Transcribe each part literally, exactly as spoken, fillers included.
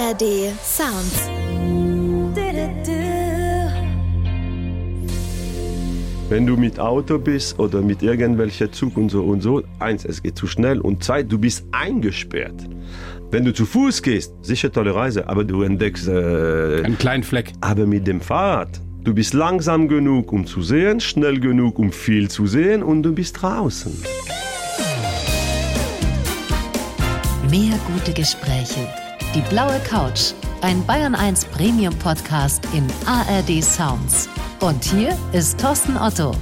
A R D Sounds. Wenn du mit Auto bist oder mit irgendwelcher Zug und so und so, eins, es geht zu schnell und zwei, du bist eingesperrt. Wenn du zu Fuß gehst, sicher tolle Reise, aber du entdeckst äh, einen kleinen Fleck. Aber mit dem Fahrrad, du bist langsam genug, um zu sehen, schnell genug, um viel zu sehen und du bist draußen. Mehr gute Gespräche. Die blaue Couch. Ein Bayern eins Premium Podcast in A R D Sounds. Und hier ist Thorsten Otto.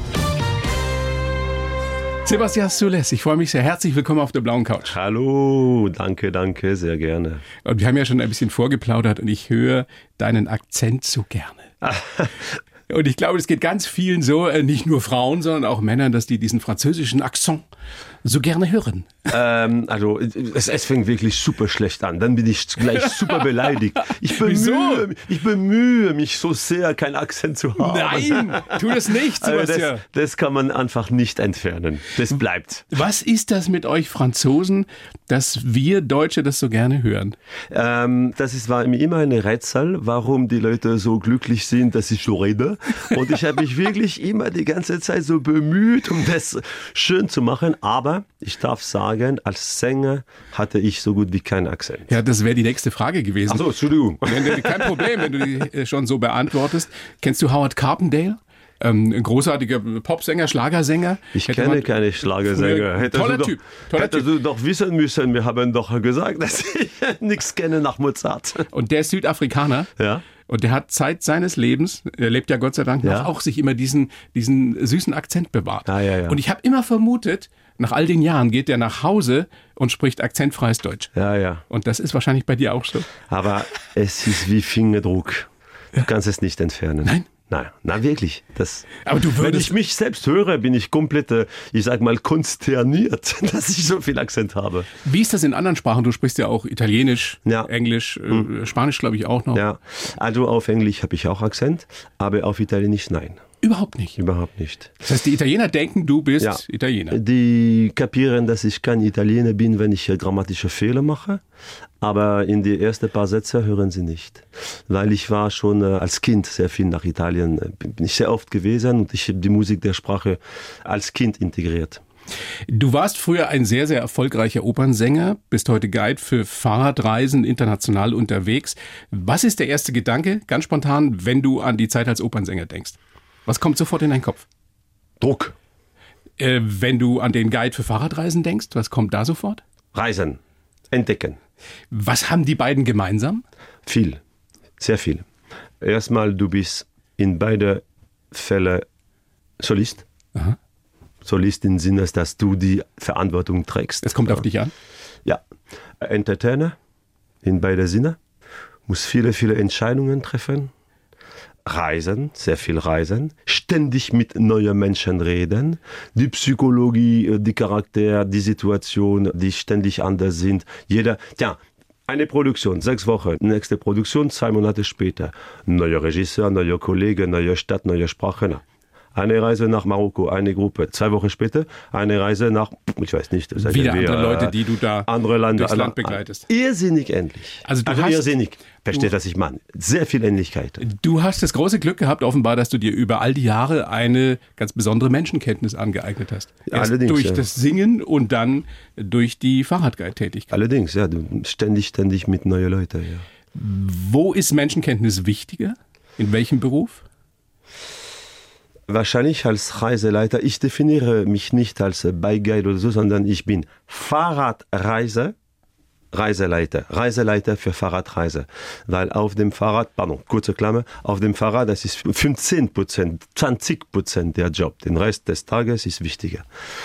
Sebastian Soules, ich freue mich sehr. Herzlich willkommen auf der blauen Couch. Hallo, danke, danke, sehr gerne. Und wir haben ja schon ein bisschen vorgeplaudert und ich höre deinen Akzent so gerne. Und ich glaube, es geht ganz vielen so, nicht nur Frauen, sondern auch Männern, dass die diesen französischen Akzent so gerne hören. Ähm, also es, es fängt wirklich super schlecht an. Dann bin ich gleich super beleidigt. Ich bemühe, mich, ich bemühe mich so sehr, keinen Akzent zu haben. Nein, tu das nicht, Sebastian. Das, das kann man einfach nicht entfernen. Das bleibt. Was ist das mit euch Franzosen, dass wir Deutsche das so gerne hören? Ähm, das ist, war mir immer ein Rätsel, warum die Leute so glücklich sind, dass ich so rede. Und ich habe mich wirklich immer die ganze Zeit so bemüht, um das schön zu machen. Aber ich darf sagen, als Sänger hatte ich so gut wie keinen Akzent. Ja, das wäre die nächste Frage gewesen. Ach so, Entschuldigung. Kein Problem, wenn du die schon so beantwortest. Kennst du Howard Carpendale? Ähm, ein großartiger Popsänger, Schlagersänger. Ich Hätte kenne keine Schlagersänger. Hättest toller du doch, Typ. Toller hättest typ. du doch wissen müssen, wir haben doch gesagt, dass ich nichts kenne nach Mozart. Und der ist Südafrikaner. Ja. Und der hat Zeit seines Lebens, er lebt ja Gott sei Dank noch, ja. auch sich immer diesen, diesen süßen Akzent bewahrt. Ah, ja, ja. Und ich habe immer vermutet, nach all den Jahren geht er nach Hause und spricht akzentfreies Deutsch. Ja, ja. Und das ist wahrscheinlich bei dir auch so. Aber es ist wie Fingerdruck. Du kannst es nicht entfernen. Nein? Nein, na wirklich. Das, aber du würdest, wenn ich mich selbst höre, bin ich komplett, ich sag mal, konsterniert, dass ich so viel Akzent habe. Wie ist das in anderen Sprachen? Du sprichst ja auch Italienisch, ja. Englisch, hm. äh, Spanisch glaube ich auch noch. Ja, also auf Englisch habe ich auch Akzent, aber auf Italienisch nein. Überhaupt nicht? Überhaupt nicht. Das heißt, die Italiener denken, du bist ja. Italiener. Die kapieren, dass ich kein Italiener bin, wenn ich grammatische Fehler mache. Aber in die ersten paar Sätze hören sie nicht. Weil ich war schon äh, als Kind sehr viel nach Italien, äh, bin ich sehr oft gewesen und ich habe die Musik der Sprache als Kind integriert. Du warst früher ein sehr, sehr erfolgreicher Opernsänger, bist heute Guide für Fahrradreisen international unterwegs. Was ist der erste Gedanke, ganz spontan, wenn du an die Zeit als Opernsänger denkst? Was kommt sofort in deinen Kopf? Druck. Äh, wenn du an den Guide für Fahrradreisen denkst, was kommt da sofort? Reisen. Entdecken. Was haben die beiden gemeinsam? Viel. Sehr viel. Erstmal, du bist in beide Fälle Solist. Aha. Solist im Sinne, dass du die Verantwortung trägst. Das kommt ja. auf dich an? Ja. Entertainer in beide Sinne. Muss viele, viele Entscheidungen treffen. Reisen, sehr viel reisen, ständig mit neuen Menschen reden, die Psychologie, die Charakter, die Situation, die ständig anders sind. Jeder, tja, eine Produktion, sechs Wochen, nächste Produktion, zwei Monate später. Neuer Regisseur, neuer Kollege, neue Stadt, neue Sprache. Na. Eine Reise nach Marokko, eine Gruppe. Zwei Wochen später eine Reise nach, ich weiß nicht. Wieder wir, andere Leute, die du da andere Länder, durchs Land begleitest. Irrsinnig ähnlich. Also, du also hast, irrsinnig. Versteht, was ich meine. Sehr viel Ähnlichkeit. Du hast das große Glück gehabt, offenbar, dass du dir über all die Jahre eine ganz besondere Menschenkenntnis angeeignet hast. Erst Allerdings, durch ja. das Singen und dann durch die Fahrradguide-Tätigkeit. Allerdings, ja. Du ständig, ständig mit neuen Leuten, ja. Wo ist Menschenkenntnis wichtiger? In welchem Beruf? Wahrscheinlich als Reiseleiter. Ich definiere mich nicht als Bike-Guide oder so, sondern ich bin Fahrradreise, Reiseleiter. Reiseleiter für Fahrradreise. Weil auf dem Fahrrad, pardon, kurze Klammer, auf dem Fahrrad, das ist fünfzehn Prozent, zwanzig Prozent der Job. Den Rest des Tages ist wichtiger.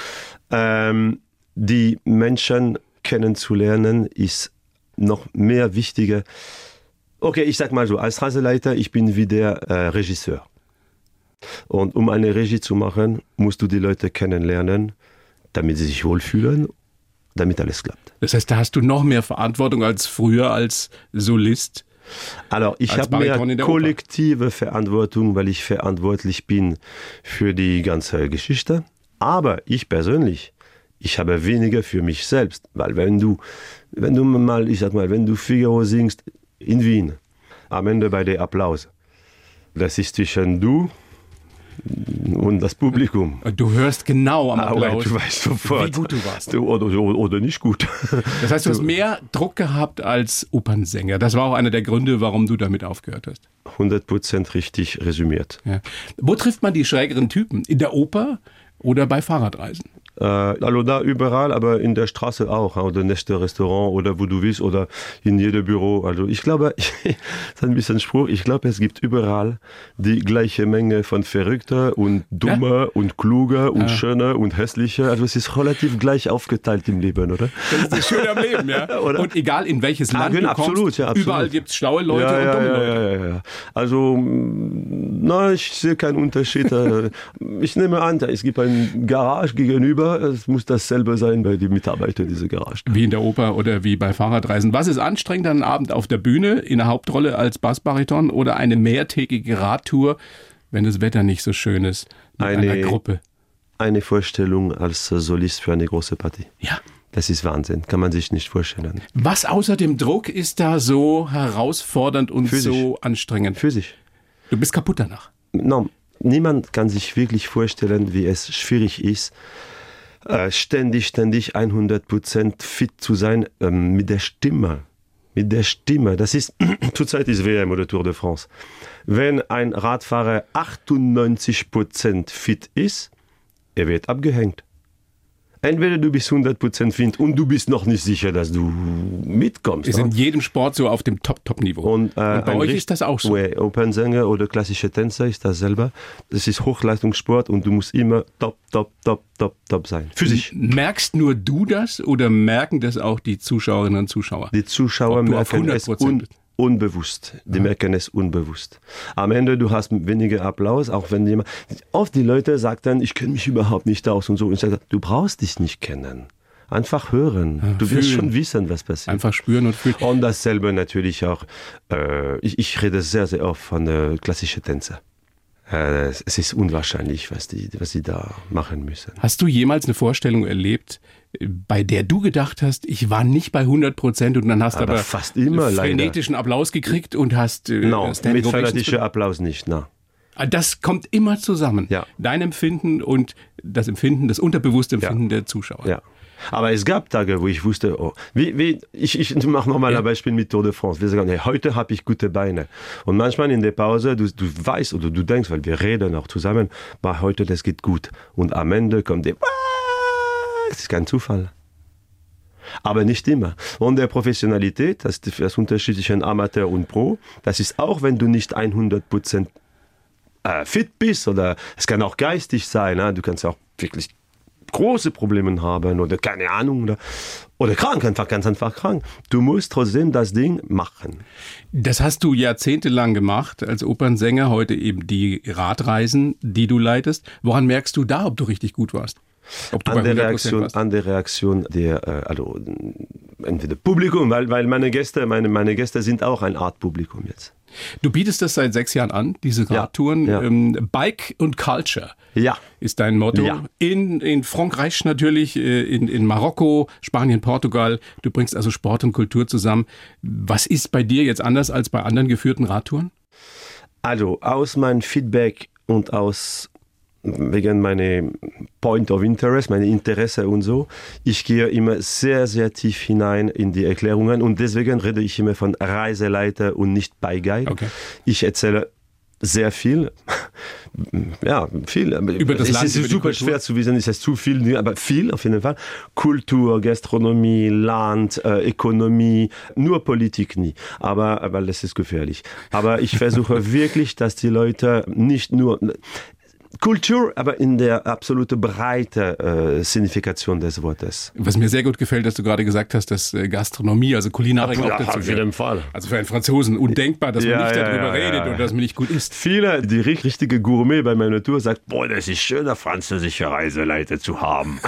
Ähm, die Menschen kennenzulernen ist noch mehr wichtiger. Okay, ich sag mal so, als Reiseleiter, ich bin wie der äh, Regisseur. Und um eine Regie zu machen, musst du die Leute kennenlernen, damit sie sich wohlfühlen, damit alles klappt. Das heißt, da hast du noch mehr Verantwortung als früher als Solist? Also ich habe mehr kollektive Verantwortung, weil ich verantwortlich bin für die ganze Geschichte. Aber ich persönlich, ich habe weniger für mich selbst. Weil wenn du, wenn du mal, ich sag mal, wenn du Figaro singst, in Wien, am Ende bei der Applaus. Das ist zwischen du und das Publikum. Du hörst genau am Applaus, ah, du weißt sofort, wie gut du warst. Du, oder, oder, oder nicht gut. Das heißt, du hast mehr Druck gehabt als Opernsänger. Das war auch einer der Gründe, warum du damit aufgehört hast. hundert Prozent richtig resümiert. Ja. Wo trifft man die schrägeren Typen? In der Oper oder bei Fahrradreisen? Äh, also da überall, aber in der Straße auch, oder nächste Restaurant oder wo du willst oder in jedem Büro. Also ich glaube, das ist ein bisschen Spruch, ich glaube, es gibt überall die gleiche Menge von Verrückter und Dummer ja? und Kluger und ja. Schöner und Hässlicher. Also es ist relativ gleich aufgeteilt im Leben, oder? Das ist das Schöne am Leben, ja. Und egal in welches Land ah, genau, du kommst, absolut, ja, absolut. Überall gibt es schlaue Leute ja, ja, und dumme ja, Leute. Ja, ja, ja. Also, na, ich sehe keinen Unterschied. Ich nehme an, es gibt eine Garage gegenüber. Es muss dasselbe sein bei den Mitarbeitern dieser Garage. Wie in der Oper oder wie bei Fahrradreisen. Was ist anstrengender, einen Abend auf der Bühne in der Hauptrolle als Bassbariton oder eine mehrtägige Radtour, wenn das Wetter nicht so schön ist, mit eine, einer Gruppe? Eine Vorstellung als Solist für eine große Partie. Ja. Das ist Wahnsinn, kann man sich nicht vorstellen. Was außer dem Druck ist da so herausfordernd und Physisch. so anstrengend? Physisch. Du bist kaputt danach. No, niemand kann sich wirklich vorstellen, wie es schwierig ist, ständig, ständig hundert Prozent fit zu sein ähm, mit der Stimme. Mit der Stimme. Das ist, zurzeit ist W M oder Tour de France. Wenn ein Radfahrer achtundneunzig Prozent fit ist, er wird abgehängt. Entweder du bist hundert Prozent fit und du bist noch nicht sicher, dass du mitkommst. Ist in jedem Sport so auf dem Top-Top-Niveau. Und, äh, und bei euch ist das auch so? Opernsänger oder klassische Tänzer ist das selber. Das ist Hochleistungssport und du musst immer top, top, top, top, top sein. Physisch. Merkst nur du das oder merken das auch die Zuschauerinnen und Zuschauer? Die Zuschauer merken es un- unbewusst. Die ja. merken es unbewusst. Am Ende, du hast weniger Applaus, auch wenn jemand, oft die Leute sagen dann, ich kenne mich überhaupt nicht aus und so. Und ich sage, du brauchst dich nicht kennen. Einfach hören. Ja, du wirst schon wissen, was passiert. Einfach spüren und fühlen. Und dasselbe natürlich auch, äh, ich, ich rede sehr, sehr oft von äh, klassischen Tänzern. Äh, es ist unwahrscheinlich, was die, was die da machen müssen. Hast du jemals eine Vorstellung erlebt, bei der du gedacht hast, ich war nicht bei hundert Prozent und dann hast aber, aber fast immer frenetischen leider. Applaus gekriegt und hast äh, no, mit frenetischer Applaus nicht, na. Das kommt immer zusammen. Ja. Dein Empfinden und das Empfinden, das unterbewusste Empfinden ja. der Zuschauer. Ja. Aber es gab Tage, wo ich wusste, oh, wie, wie, ich, ich mache nochmal ja. ein Beispiel mit Tour de France. Wir sagen, hey, heute habe ich gute Beine. Und manchmal in der Pause, du, du weißt oder du denkst, weil wir reden auch zusammen, aber heute, das geht gut. Und am Ende kommt der, das ist kein Zufall. Aber nicht immer. Und der Professionalität, das ist das Unterschied zwischen Amateur und Pro, das ist auch, wenn du nicht hundert Prozent äh, fit bist, oder es kann auch geistig sein, ne? Du kannst auch wirklich große Probleme haben oder keine Ahnung oder, oder krank, einfach ganz einfach krank. Du musst trotzdem das Ding machen. Das hast du jahrzehntelang gemacht als Opernsänger, heute eben die Radreisen, die du leitest. Woran merkst du da, ob du richtig gut warst? Ob du an, der Reaktion, an der Reaktion der, also entweder Publikum, weil, weil meine Gäste, meine, meine Gäste sind auch eine Art Publikum jetzt. Du bietest das seit sechs Jahren an, diese Radtouren. Ja, ja. Ähm, Bike und Culture ja. ist dein Motto. Ja. In, in Frankreich natürlich, in, in Marokko, Spanien, Portugal. Du bringst also Sport und Kultur zusammen. Was ist bei dir jetzt anders als bei anderen geführten Radtouren? Also aus meinem Feedback und aus wegen meiner Point of Interest, meine Interesse und so. Ich gehe immer sehr, sehr tief hinein in die Erklärungen und deswegen rede ich immer von Reiseleiter und nicht by Guide. Okay. Ich erzähle sehr viel. Ja, viel. Über das es Land, ist über super schwer zu wissen, ist es zu viel, aber viel auf jeden Fall. Kultur, Gastronomie, Land, äh, Ökonomie, nur Politik nie. Aber, aber das ist gefährlich. Aber ich versuche wirklich, dass die Leute nicht nur Kultur, aber in der absolute breite äh, Signifikation des Wortes. Was mir sehr gut gefällt, dass du gerade gesagt hast, dass äh, Gastronomie, also Kulinarik ja, auch dazu gehört. Auf jeden Fall. Also für einen Franzosen undenkbar, dass ja, man nicht ja, darüber ja, redet ja, ja. und dass man nicht gut isst. Viele, die richtige Gourmet bei meiner Tour sagt, boah, das ist schön, eine französische Reiseleiter zu haben.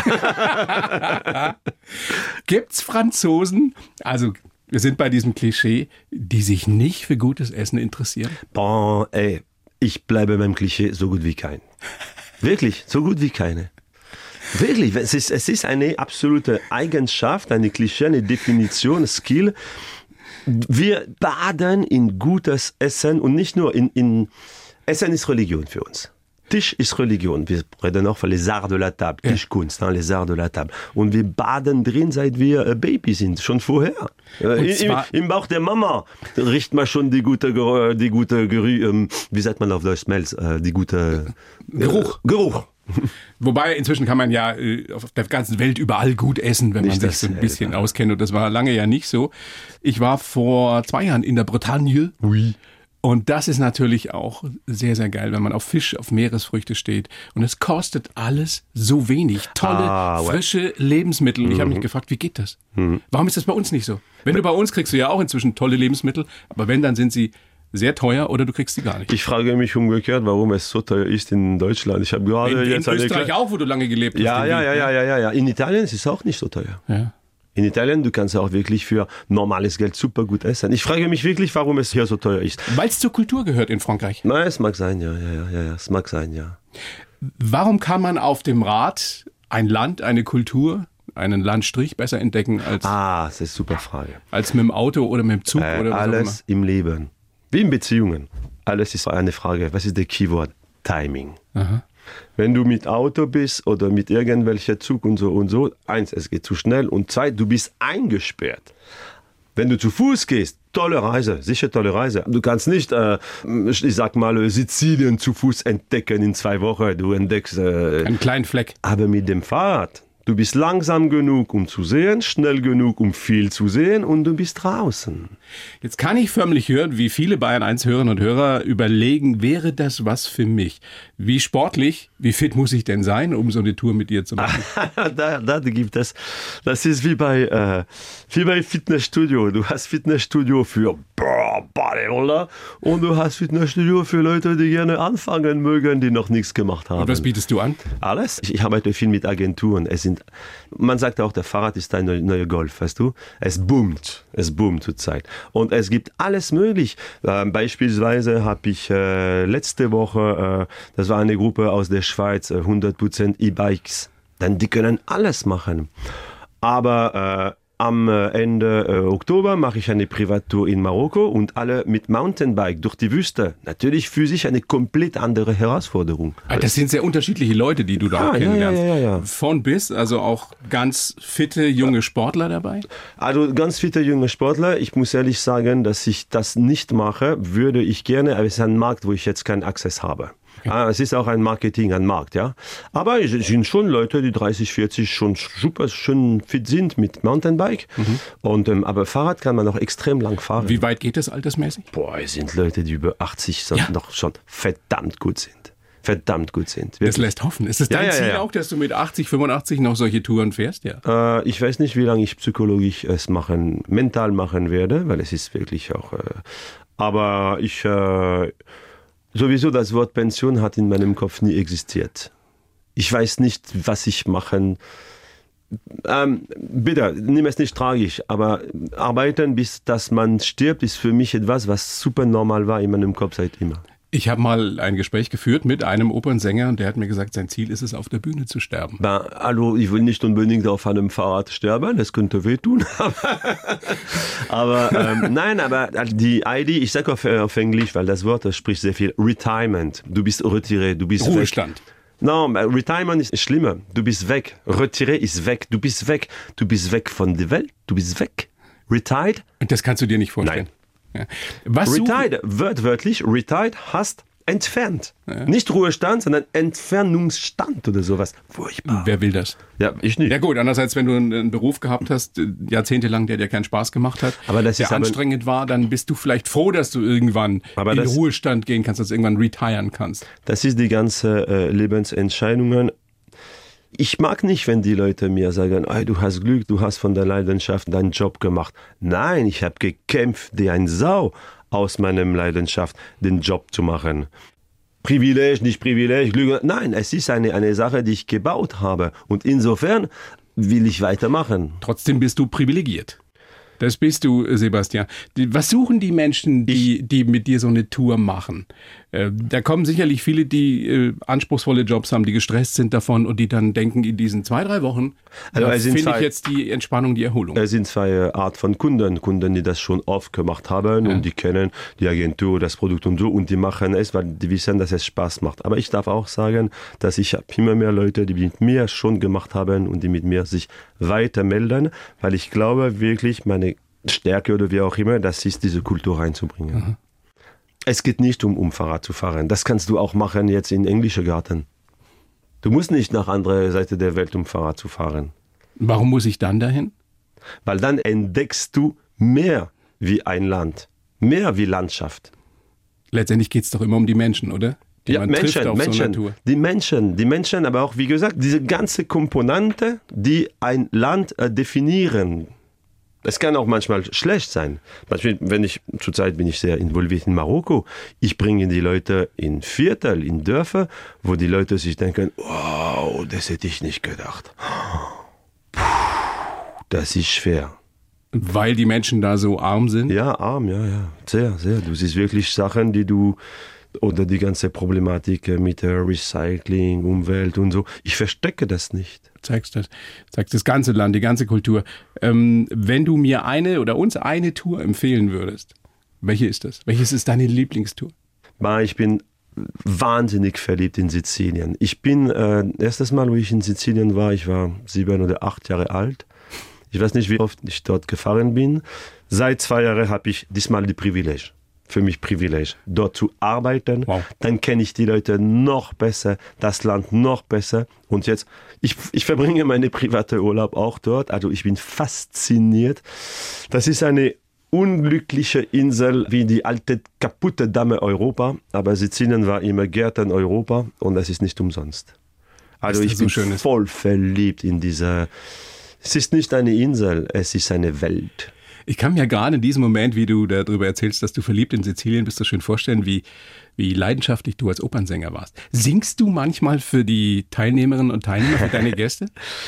Gibt's Franzosen, also wir sind bei diesem Klischee, die sich nicht für gutes Essen interessieren? Bon, ey, ich bleibe beim Klischee so gut wie kein. Wirklich, so gut wie keine. Wirklich, es ist, es ist eine absolute Eigenschaft, eine Klischee, eine Definition, Skill. Wir baden in gutes Essen und nicht nur in, in Essen ist Religion für uns. Tisch ist Religion. Wir reden auch von les arts de la table, ja. Tischkunst, hein, les arts de la table. Und wir baden drin, seit wir äh, Baby sind, schon vorher. Äh, im, Im Bauch der Mama riecht man schon die gute, die gute Gerü, ähm, wie sagt man auf Deutsch, Smells, äh, die gute äh, Geruch. Geruch. Wobei, inzwischen kann man ja äh, auf der ganzen Welt überall gut essen, wenn man nicht sich so ein bisschen selber auskennt. Und das war lange ja nicht so. Ich war vor zwei Jahren in der Bretagne. Oui. Und das ist natürlich auch sehr, sehr geil, wenn man auf Fisch, auf Meeresfrüchte steht. Und es kostet alles so wenig. Tolle, ah, frische Lebensmittel. Und ich habe mich gefragt, wie geht das? Mhm. Warum ist das bei uns nicht so? Wenn du bei uns kriegst du ja auch inzwischen tolle Lebensmittel. Aber wenn, dann sind sie sehr teuer oder du kriegst sie gar nicht. Ich frage mich umgekehrt, warum es so teuer ist in Deutschland. Ich habe gerade in, jetzt in Österreich Kle- auch, wo du lange gelebt hast. Ja, ja, ja, ja, ja, ja, ja. In Italien ist es auch nicht so teuer. Ja. In Italien, du kannst auch wirklich für normales Geld super gut essen. Ich frage mich wirklich, warum es hier so teuer ist. Weil es zur Kultur gehört in Frankreich. Nein, es mag sein, ja, ja, ja, ja, es mag sein, ja. Warum kann man auf dem Rad ein Land, eine Kultur, einen Landstrich besser entdecken als, ah, das ist eine super Frage. als mit dem Auto oder mit dem Zug? Äh, oder was alles im Leben, wie in Beziehungen. Alles ist eine Frage. Was ist der Keyword? Timing. Aha. Wenn du mit Auto bist oder mit irgendwelcher Zug und so und so, eins, es geht zu schnell und zwei, du bist eingesperrt. Wenn du zu Fuß gehst, tolle Reise, sicher tolle Reise. Du kannst nicht, äh, ich sag mal, Sizilien zu Fuß entdecken in zwei Wochen. Du entdeckst äh, einen kleinen Fleck. Aber mit dem Fahrrad. Du bist langsam genug, um zu sehen, schnell genug, um viel zu sehen und du bist draußen. Jetzt kann ich förmlich hören, wie viele Bayern eins Hörerinnen und Hörer überlegen, wäre das was für mich? Wie sportlich, wie fit muss ich denn sein, um so eine Tour mit dir zu machen? da, da gibt es, das ist wie bei, äh, wie bei Fitnessstudio. Du hast Fitnessstudio für Bodybuilder und du hast Fitnessstudio für Leute, die gerne anfangen mögen, die noch nichts gemacht haben. Und was bietest du an? Alles. Ich, ich arbeite viel mit Agenturen. Es sind, man sagt auch, der Fahrrad ist ein neuer neue Golf, weißt du? Es boomt, es boomt zurzeit. Und es gibt alles möglich. Äh, beispielsweise habe ich äh, letzte Woche, äh, das war eine Gruppe aus der Schweiz, äh, hundert Prozent E-Bikes. Denn die können alles machen. Aber äh, am Ende äh, Oktober mache ich eine Privattour in Marokko und alle mit Mountainbike durch die Wüste. Natürlich für sich eine komplett andere Herausforderung. Das sind sehr unterschiedliche Leute, die du da ja, auch kennenlernst. Ja, ja, ja, ja. Von bis, also auch ganz fitte junge Sportler dabei? Also ganz fitte junge Sportler. Ich muss ehrlich sagen, dass ich das nicht mache, würde ich gerne, aber es ist ein Markt, wo ich jetzt keinen Access habe. Okay. Ah, es ist auch ein Marketing, ein Markt, ja. Aber es sind schon Leute, die dreißig, vierzig schon super schön fit sind mit Mountainbike. Mhm. Und, ähm, aber Fahrrad kann man noch extrem lang fahren. Wie weit geht das altersmäßig? Boah, es sind Leute, die über achtzig ja. noch schon verdammt gut sind. Verdammt gut sind. Wirklich. Das lässt hoffen. Ist es dein ja, ja, Ziel ja. auch, dass du mit achtzig, fünfundachtzig noch solche Touren fährst? Ja. Äh, ich weiß nicht, wie lange ich psychologisch es machen, mental machen werde, weil es ist wirklich auch. Äh, aber ich. Äh, Sowieso das Wort Pension hat in meinem Kopf nie existiert. Ich weiß nicht, was ich machen. Ähm, bitte, nimm es nicht tragisch, aber arbeiten, bis dass man stirbt, ist für mich etwas, was super normal war in meinem Kopf seit immer. Ich habe mal ein Gespräch geführt mit einem Opernsänger und der hat mir gesagt, sein Ziel ist es, auf der Bühne zu sterben. Ben, hallo, ich will nicht unbedingt auf einem Fahrrad sterben, das könnte wehtun. aber ähm, nein, aber die Idee, ich sage auf, auf Englisch, weil das Wort das spricht sehr viel, Retirement. Du bist retiré, du bist Ruhestand. Weg. No, Retirement ist schlimmer. Du bist weg. Retiré ist weg. Du bist weg. Du bist weg von der Welt. Du bist weg. Retired. Und das kannst du dir nicht vorstellen. Nein. Ja. Was retired, wörtlich, retired heißt entfernt. Ja. Nicht Ruhestand, sondern Entfernungsstand oder sowas. Furchtbar. Wer will das? Ja, ich nicht. Ja gut, andererseits, wenn du einen Beruf gehabt hast, jahrzehntelang, der dir keinen Spaß gemacht hat, aber das der ist anstrengend aber, war, dann bist du vielleicht froh, dass du irgendwann aber in das, den Ruhestand gehen kannst, dass du irgendwann retiren kannst. Das ist die ganze äh, Lebensentscheidungen. Ich mag nicht, wenn die Leute mir sagen, hey, du hast Glück, du hast von der Leidenschaft deinen Job gemacht. Nein, ich habe gekämpft, wie ein Sau aus meiner Leidenschaft den Job zu machen. Privileg, nicht Privileg, Glück. Nein, es ist eine, eine Sache, die ich gebaut habe. Und insofern will ich weitermachen. Trotzdem bist du privilegiert. Das bist du, Sebastian. Was suchen die Menschen, die, die mit dir so eine Tour machen? Äh, da kommen sicherlich viele, die äh, anspruchsvolle Jobs haben, die gestresst sind davon und die dann denken, in diesen zwei, drei Wochen also ja, finde ich jetzt die Entspannung, die Erholung. Es sind zwei Art von Kunden. Kunden, die das schon oft gemacht haben ja. und die kennen die Agentur, das Produkt und so und die machen es, weil die wissen, dass es Spaß macht. Aber ich darf auch sagen, dass ich habe immer mehr Leute, die mit mir schon gemacht haben und die mit mir sich weiter melden, weil ich glaube wirklich, meine Stärke oder wie auch immer, das ist, diese Kultur reinzubringen. Mhm. Es geht nicht um, um Fahrrad zu fahren. Das kannst du auch machen jetzt in englische Garten. Du musst nicht nach anderer Seite der Welt, um Fahrrad zu fahren. Warum muss ich dann dahin? Weil dann entdeckst du mehr wie ein Land, mehr wie Landschaft. Letztendlich geht es doch immer um die Menschen, oder? Die ja, man Menschen, trifft auf Menschen, so einer Tour. die Menschen, die Menschen, aber auch, wie gesagt, diese ganze Komponente, die ein Land äh, definieren. Es kann auch manchmal schlecht sein. Beispiel, wenn ich, zurzeit bin ich sehr involviert in Marokko. Ich bringe die Leute in Viertel, in Dörfer, wo die Leute sich denken, wow, das hätte ich nicht gedacht. Puh, das ist schwer. Weil die Menschen da so arm sind? Ja, arm, ja, ja. Sehr, sehr. Du siehst wirklich Sachen, die du, oder die ganze Problematik mit Recycling, Umwelt und so. Ich verstecke das nicht. Zeigst das, zeigst das ganze Land, die ganze Kultur. Ähm, wenn du mir eine oder uns eine Tour empfehlen würdest, welche ist das? Welches ist deine Lieblingstour? Ich bin wahnsinnig verliebt in Sizilien. Ich bin, äh, erstes Mal, wo ich in Sizilien war, ich war sieben oder acht Jahre alt. Ich weiß nicht, wie oft ich dort gefahren bin. Seit zwei Jahren habe ich diesmal die Privileg. Für mich Privileg, dort zu arbeiten. Wow. Dann kenne ich die Leute noch besser, das Land noch besser. Und jetzt, ich, ich verbringe meine private Urlaub auch dort. Also ich bin fasziniert. Das ist eine unglückliche Insel wie die alte kaputte Dame Europa. Aber Sizilien war immer Gärten Europa und das ist nicht umsonst. Also ich bin so voll verliebt in dieser... Es ist nicht eine Insel, es ist eine Welt. Ich kann mir gerade in diesem Moment, wie du darüber erzählst, dass du verliebt in Sizilien bist, so schön vorstellen, wie, wie leidenschaftlich du als Opernsänger warst. Singst du manchmal für die Teilnehmerinnen und Teilnehmer, für deine Gäste?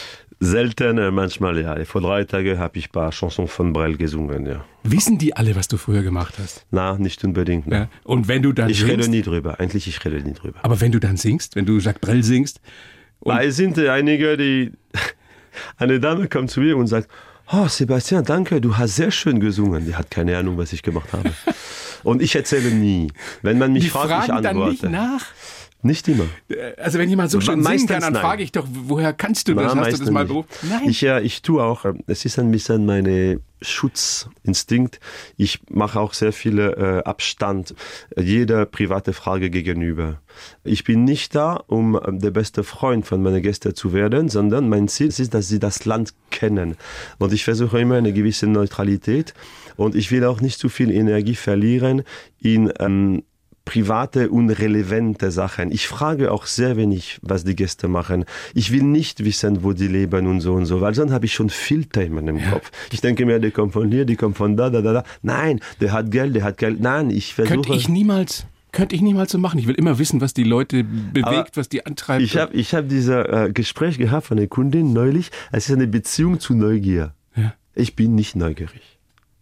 Selten, manchmal ja. Vor drei Tagen habe ich ein paar Chansons von Brel gesungen, ja. Wissen die alle, was du früher gemacht hast? Na, nicht unbedingt. Ne. Ja. Und wenn du dann ich singst? Ich rede nie drüber, eigentlich ich rede nie drüber. Aber wenn du dann singst, wenn du Jacques Brel singst? Es sind einige, die... Eine Dame kommt zu mir und sagt, oh Sebastian, danke, du hast sehr schön gesungen. Die hat keine Ahnung, was ich gemacht habe. Und ich erzähle nie. Wenn man mich die fragt, fragen ich antworte. Dann nicht nach? Nicht immer. Also wenn jemand so schön singen kann, dann nein. frage ich doch, woher kannst du das? Na, hast du das mal berufen? Nein. Ich, ja, ich tue auch, es ist ein bisschen meine Schutzinstinkt. Ich mache auch sehr viele äh, Abstand jeder private Frage gegenüber. Ich bin nicht da, um der beste Freund von meinen Gästen zu werden, sondern mein Ziel ist, dass sie das Land kennen. Und ich versuche immer eine gewisse Neutralität und ich will auch nicht zu viel Energie verlieren in ähm, private, unrelevante Sachen. Ich frage auch sehr wenig, was die Gäste machen. Ich will nicht wissen, wo die leben und so und so, weil sonst habe ich schon Filter in meinem ja. Kopf. Ich denke mir, der kommt von hier, der kommt von da, da, da, da. Nein, der hat Geld, der hat Geld. Nein, ich versuche... Könnte ich niemals... Könnte ich niemals so machen. Ich will immer wissen, was die Leute bewegt, aber was die antreibt. Ich habe ich hab dieses äh, Gespräch gehabt von einer Kundin neulich. Es ist eine Beziehung zu Neugier. Ja. Ich bin nicht neugierig.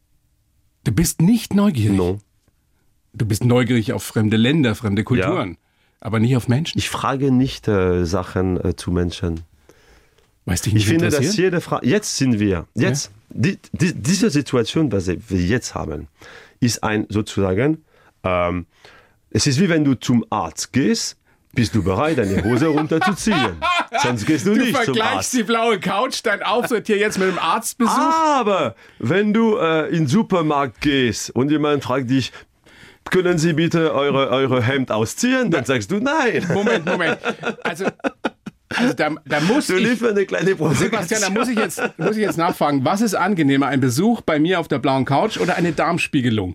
Du bist nicht neugierig? No. Du bist neugierig auf fremde Länder, fremde Kulturen, ja. aber nicht auf Menschen? Ich frage nicht äh, Sachen äh, zu Menschen. Weißt du, nicht ich finde, dass jede Frage... Jetzt sind wir... Jetzt, ja. die, die, diese Situation, was wir jetzt haben, ist ein sozusagen... Ähm, Es ist wie wenn du zum Arzt gehst, bist du bereit, deine Hose runterzuziehen. Sonst gehst du, du nicht zum Arzt. Du vergleichst die blaue Couch, dein Auftritt hier jetzt mit dem Arztbesuch. Aber wenn du äh, in den Supermarkt gehst und jemand fragt dich, können Sie bitte eure, eure Hemd ausziehen? Dann sagst du nein. Moment, Moment. Also... Also da, da muss du ich, eine kleine Sebastian, da muss ich, jetzt, muss ich jetzt nachfragen, was ist angenehmer, ein Besuch bei mir auf der blauen Couch oder eine Darmspiegelung?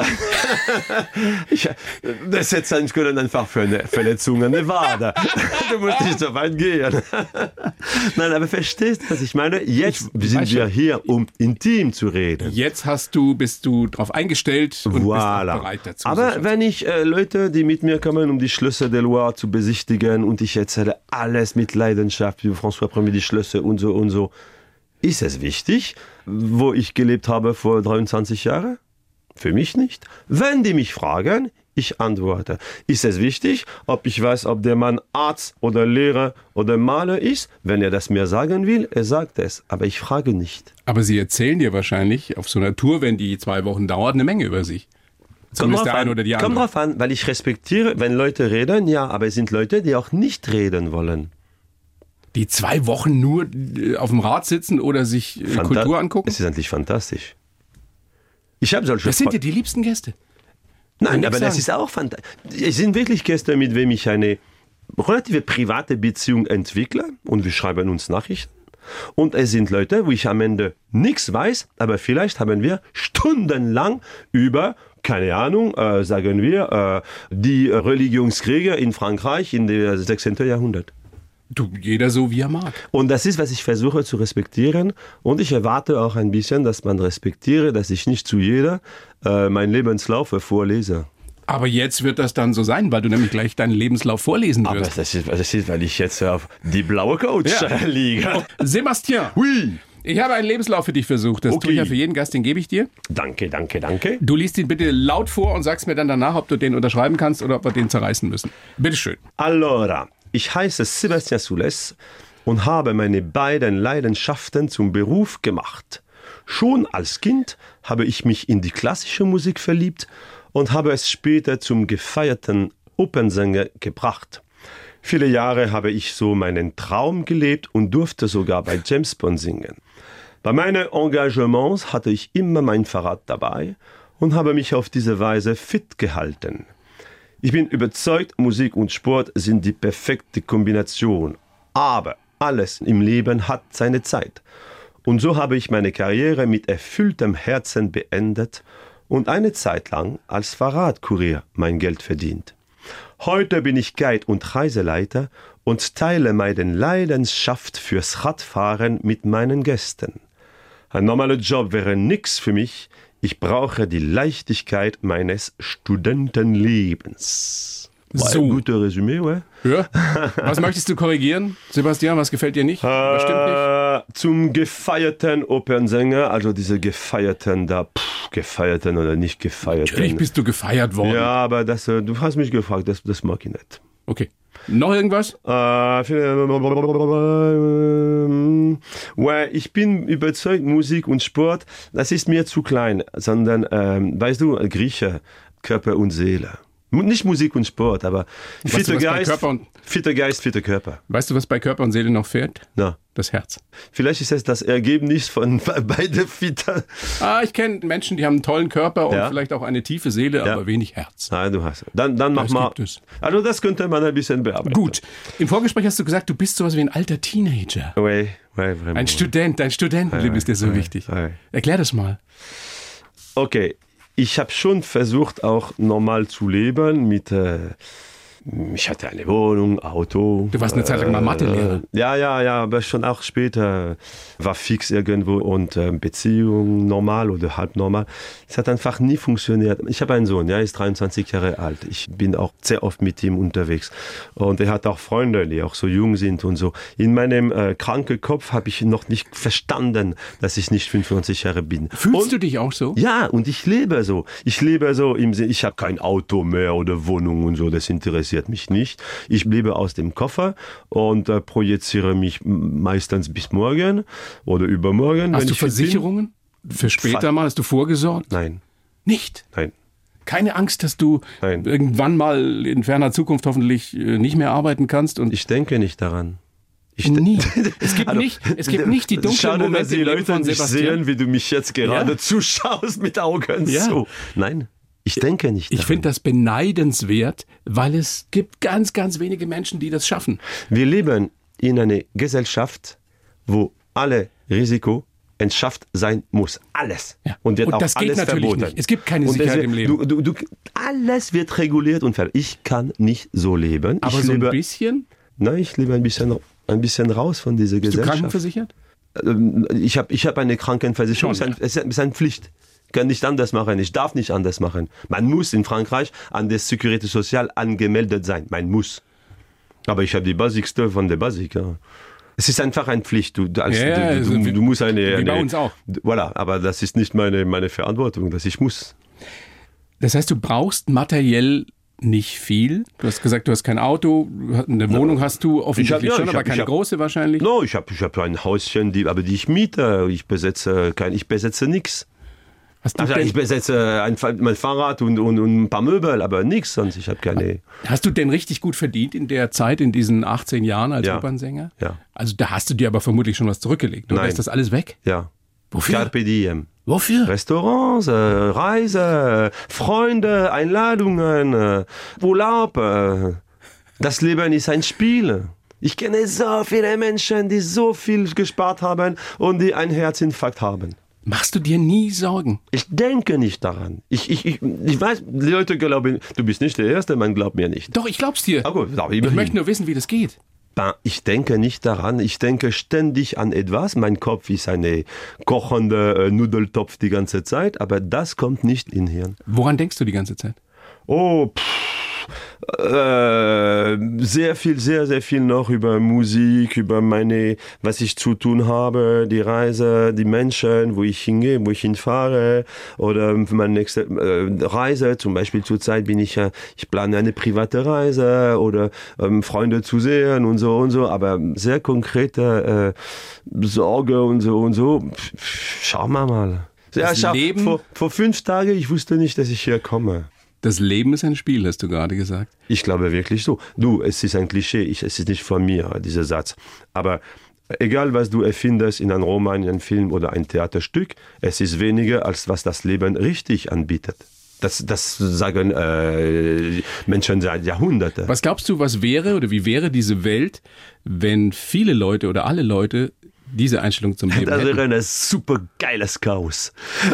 ich, das hätte sein können einfach für eine Verletzung an der Wade. Du musst nicht so weit gehen. Nein, aber verstehst du, was ich meine? Jetzt ich, sind wir hier, um intim zu reden. Jetzt hast du, bist du darauf eingestellt und voilà. bist bereit dazu. Aber so wenn ich äh, Leute, die mit mir kommen, um die Schlösser der Loire zu besichtigen und ich erzähle alles mit Leidenschaft, wie François Premier die Schlösser und so und so, Ist es wichtig, wo ich gelebt habe vor dreiundzwanzig Jahren? Für mich nicht. Wenn die mich fragen, ich antworte. Ist es wichtig, ob ich weiß, ob der Mann Arzt oder Lehrer oder Maler ist? Wenn er das mir sagen will, er sagt es. Aber ich frage nicht. Aber Sie erzählen dir wahrscheinlich auf so einer Tour, wenn die zwei Wochen dauert, eine Menge über sich. Kommt drauf, der eine an, oder die kommt andere. drauf an, weil ich respektiere, wenn Leute reden, ja, aber es sind Leute, die auch nicht reden wollen. Die zwei Wochen nur auf dem Rad sitzen oder sich Fanta- Kultur angucken? Es ist eigentlich fantastisch. Ich habe solche Das sind ja die liebsten Gäste. Nein, aber das ist auch fantastisch. Es sind wirklich Gäste, mit wem ich eine relative private Beziehung entwickle und wir schreiben uns Nachrichten. Und es sind Leute, wo ich am Ende nichts weiß, aber vielleicht haben wir stundenlang über, keine Ahnung, äh, sagen wir, äh, die Religionskriege in Frankreich in dem sechzehnten Jahrhundert. Du, jeder so, wie er mag. Und das ist, was ich versuche zu respektieren. Und ich erwarte auch ein bisschen, dass man respektiere, dass ich nicht zu jeder äh, meinen Lebenslauf vorlese. Aber jetzt wird das dann so sein, weil du nämlich gleich deinen Lebenslauf vorlesen wirst. Aber das ist, das ist, weil ich jetzt auf die blaue Couch ja. liege. Sebastian, oui. Ich habe einen Lebenslauf für dich versucht. Das okay. tue ich ja für jeden Gast, den gebe ich dir. Danke, danke, danke. Du liest ihn bitte laut vor und sagst mir dann danach, ob du den unterschreiben kannst oder ob wir den zerreißen müssen. Bitteschön. Allora, ich heiße Sebastian Soules und habe meine beiden Leidenschaften zum Beruf gemacht. Schon als Kind habe ich mich in die klassische Musik verliebt und habe es später zum gefeierten Opernsänger gebracht. Viele Jahre habe ich so meinen Traum gelebt und durfte sogar bei James Bond singen. Bei meinen Engagements hatte ich immer mein Fahrrad dabei und habe mich auf diese Weise fit gehalten. Ich bin überzeugt, Musik und Sport sind die perfekte Kombination. Aber alles im Leben hat seine Zeit. Und so habe ich meine Karriere mit erfülltem Herzen beendet und eine Zeit lang als Fahrradkurier mein Geld verdient. Heute bin ich Guide und Reiseleiter und teile meine Leidenschaft fürs Radfahren mit meinen Gästen. Ein normaler Job wäre nix für mich. Ich brauche die Leichtigkeit meines Studentenlebens. War So. ein guter Resümee, ouais? Ja. Was möchtest du korrigieren, Sebastian? Was gefällt dir nicht? Was stimmt nicht? Äh, zum gefeierten Opernsänger, also diese gefeierten da, pff, gefeierten oder nicht gefeierten. Natürlich bist du gefeiert worden. Ja, aber das, äh, du hast mich gefragt, das, das mag ich nicht. Okay. Noch irgendwas? Äh, well, ich bin überzeugt, Musik und Sport, das ist mir zu klein, sondern, ähm, weißt du, Grieche, Körper und Seele. Nicht Musik und Sport, aber fitter Geist, fitter Geist, fitter Körper. Weißt du, was bei Körper und Seele noch fehlt? Na. Das Herz. Vielleicht ist es das Ergebnis von beide fitter. Ah, ich kenne Menschen, die haben einen tollen Körper und ja. vielleicht auch eine tiefe Seele, ja. aber wenig Herz. Nein, du hast. Dann, dann mach das mal. Gibt es. Also das könnte man ein bisschen bearbeiten. Gut. Im Vorgespräch hast du gesagt, du bist sowas wie ein alter Teenager. Oui, oui, vraiment. Ein Student, dein Studentenleben oui, ist dir so oui, wichtig. Oui. Erklär das mal. Okay. Ich habe schon versucht, auch normal zu leben mit, äh, ich hatte eine Wohnung, Auto. Du warst eine Zeit lang mal Mathelehrer. Äh, ja, ja, ja, aber schon auch später war fix irgendwo und äh, Beziehung normal oder halb normal. Es hat einfach nie funktioniert. Ich habe einen Sohn, er ist dreiundzwanzig Jahre alt. Ich bin auch sehr oft mit ihm unterwegs. Und er hat auch Freunde, die auch so jung sind und so. In meinem äh, kranken Kopf habe ich noch nicht verstanden, dass ich nicht fünfundneunzig Jahre bin. Fühlst und, du dich auch so? Ja, und ich lebe so. Ich lebe so im Sinne, ich habe kein Auto mehr oder Wohnung und so, das interessiert mich nicht. Ich lebe aus dem Koffer und äh, projiziere mich meistens bis morgen oder übermorgen. Hast wenn du ich fit Versicherungen? Für später Fall. mal? Hast du vorgesorgt? Nein, Nicht? nein. Keine Angst, dass du Nein. irgendwann mal in ferner Zukunft hoffentlich äh, nicht mehr arbeiten kannst? Und Ich denke nicht daran. Ich nie. Es gibt, Also, nicht, es gibt nicht die dunklen schade, Momente dass die im Leben Leute von nicht Sebastian. sehen, wie du mich jetzt gerade Ja. zuschaust mit Augen Ja. so. Nein, ich denke nicht Ich daran. finde das beneidenswert, weil es gibt ganz, ganz wenige Menschen, die das schaffen. Wir leben in einer Gesellschaft, wo alle Risiko entschafft sein muss. Alles. Ja. Und wird Und auch das geht alles natürlich verboten. nicht. Es gibt keine und Sicherheit deswegen, im Leben. Du, du, du, alles wird reguliert und fertig. Ich kann nicht so leben. Aber ich so lebe, ein bisschen? Nein, ich lebe ein bisschen, ein bisschen raus von dieser Bist du Gesellschaft. krankenversichert? Ich habe ich hab eine Krankenversicherung. Schon, es ist eine Pflicht. Ich kann nicht anders machen. Ich darf nicht anders machen. Man muss in Frankreich an der Sécurité Sociale angemeldet sein. Man muss. Aber ich habe die Basigste von der Basic. Ja. Es ist einfach eine Pflicht. Du, als, ja, ja, du, also du, wie, du musst eine, eine... Wie bei uns auch. Voilà, aber das ist nicht meine, meine Verantwortung, dass ich muss. Das heißt, du brauchst materiell nicht viel. Du hast gesagt, du hast kein Auto, eine Wohnung no. hast du offensichtlich hab, ja, schon, aber hab, keine hab, große wahrscheinlich. No, ich habe ich hab ein Häuschen, die, aber die ich miete. Ich besetze, kein, ich besetze nichts. Also ich besetze ein, mein Fahrrad und, und, und ein paar Möbel, aber nichts sonst. Ich habe keine. Hast du denn richtig gut verdient in der Zeit, in diesen achtzehn Jahren als ja. Opernsänger? Ja. Also da hast du dir aber vermutlich schon was zurückgelegt. Oder Nein. ist das alles weg? Ja. Wofür? Carpe diem. Wofür? Restaurants, äh, Reise, Freunde, Einladungen, äh, Urlaub. Äh. Das Leben ist ein Spiel. Ich kenne so viele Menschen, die so viel gespart haben und die einen Herzinfarkt haben. Machst du dir nie Sorgen? Ich denke nicht daran. Ich, ich, ich, ich weiß, die Leute glauben, du bist nicht der Erste, man glaubt mir nicht. Doch, ich glaub's dir. Ah, gut, ich möchte nur wissen, wie das geht. Ich denke nicht daran. Ich denke ständig an etwas. Mein Kopf ist eine kochende äh, Nudeltopf die ganze Zeit, aber das kommt nicht in Hirn. Woran denkst du die ganze Zeit? Oh, pff. Äh, sehr viel, sehr, sehr viel noch über Musik, über meine, was ich zu tun habe, die Reise, die Menschen, wo ich hingehe, wo ich hinfahre oder meine nächste äh, Reise, zum Beispiel zurzeit bin ich, äh, ich plane eine private Reise oder ähm, Freunde zu sehen und so und so, aber sehr konkrete äh, Sorge und so und so, schauen wir mal. Ja, schau, Leben vor, vor fünf Tagen, ich wusste nicht, dass ich hier komme. Das Leben ist ein Spiel, hast du gerade gesagt. Ich glaube wirklich so. Du, es ist ein Klischee, ich, es ist nicht von mir, dieser Satz. Aber egal, was du erfindest in einem Roman, in einem Film oder ein Theaterstück, es ist weniger, als was das Leben richtig anbietet. Das, das sagen äh, Menschen seit Jahrhunderten. Was glaubst du, was wäre oder wie wäre diese Welt, wenn viele Leute oder alle Leute diese Einstellung zum Leben Das hätten? wäre ein super geiles Chaos.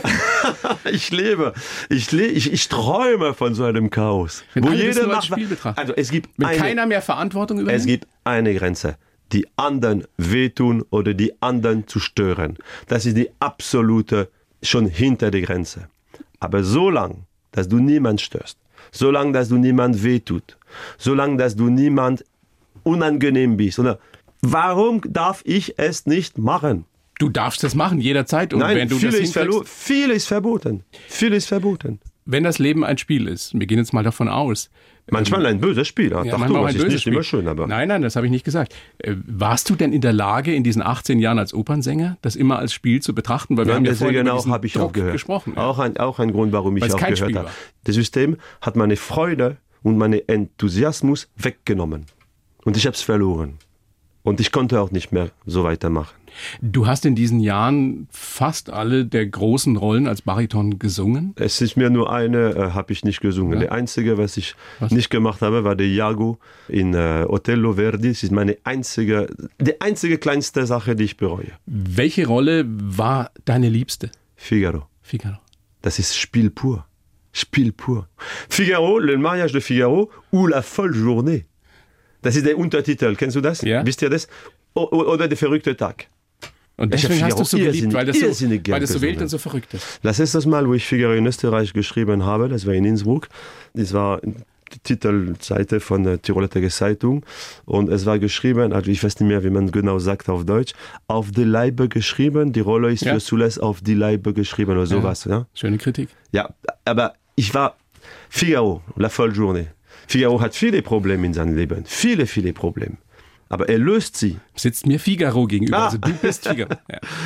ich lebe, ich, le- ich, ich träume von so einem Chaos. Wenn wo alle das jeder nur als macht, Spiel betrachten. also es gibt Wenn eine, keiner mehr Verantwortung übernimmt? Es gibt eine Grenze. Die anderen wehtun oder die anderen zu stören. Das ist die absolute, schon hinter der Grenze. Aber solange, dass du niemand störst, solange, dass du niemand wehtut, solange, dass du niemand unangenehm bist, oder warum darf ich es nicht machen? Du darfst das machen, jederzeit. Und Nein, wenn du viel, das ist hinkriegst, verlo- viel ist verboten. Viel ist verboten. wenn das Leben ein Spiel ist, wir gehen jetzt mal davon aus. Manchmal ein böses Spiel. Ja, Ja, Ach du, manchmal das ein ist böses nicht Spiel. immer schön. Aber Nein, nein, das habe ich nicht gesagt. Äh, Warst du denn in der Lage, in diesen achtzehn Jahren als Opernsänger, das immer als Spiel zu betrachten? Weil wir ja, haben ja vorhin deswegen über auch diesen habe ich Druck auch gehört. gesprochen. Ja. Auch ein, auch ein Grund, warum ich Weil es auch kein gehört Spiel habe. war. Das System hat meine Freude und meinen Enthusiasmus weggenommen. Und ich habe es verloren. Und ich konnte auch nicht mehr so weitermachen. Du hast in diesen Jahren fast alle der großen Rollen als Bariton gesungen. Es ist mir nur eine, äh, habe ich nicht gesungen. Ja. Der einzige, was ich Was? nicht gemacht habe, war der Iago in äh, Otello Verdi. Das ist meine einzige, die einzige kleinste Sache, die ich bereue. Welche Rolle war deine liebste? Figaro. Figaro. Das ist Spiel pur. Spiel pur. Figaro, le mariage de Figaro ou la folle journée. Das ist der Untertitel. Kennst du das? Ja. Wisst ihr das? O- o- oder der verrückte Tag. Und Ich hab deswegen hast du es so Figaro geliebt, weil das irrsinnig- so, irrsinnig weil das so gern wild und so gesungen. verrückt ist. Das erste Mal, wo ich Figaro in Österreich geschrieben habe, das war in Innsbruck. Das war die Titelseite von der Tiroler Tageszeitung. Und es war geschrieben, also ich weiß nicht mehr, wie man genau sagt auf Deutsch, auf die Leibe geschrieben. Die Rolle ist Ja. für Soules auf die Leibe geschrieben oder sowas. Ja. Schöne Kritik. Ja, aber ich war Figaro, la folle journée. Figaro hat viele Probleme in seinem Leben. Viele, viele Probleme. Aber er löst sie. Sitzt mir Figaro gegenüber. Ah. Also du bist Figaro.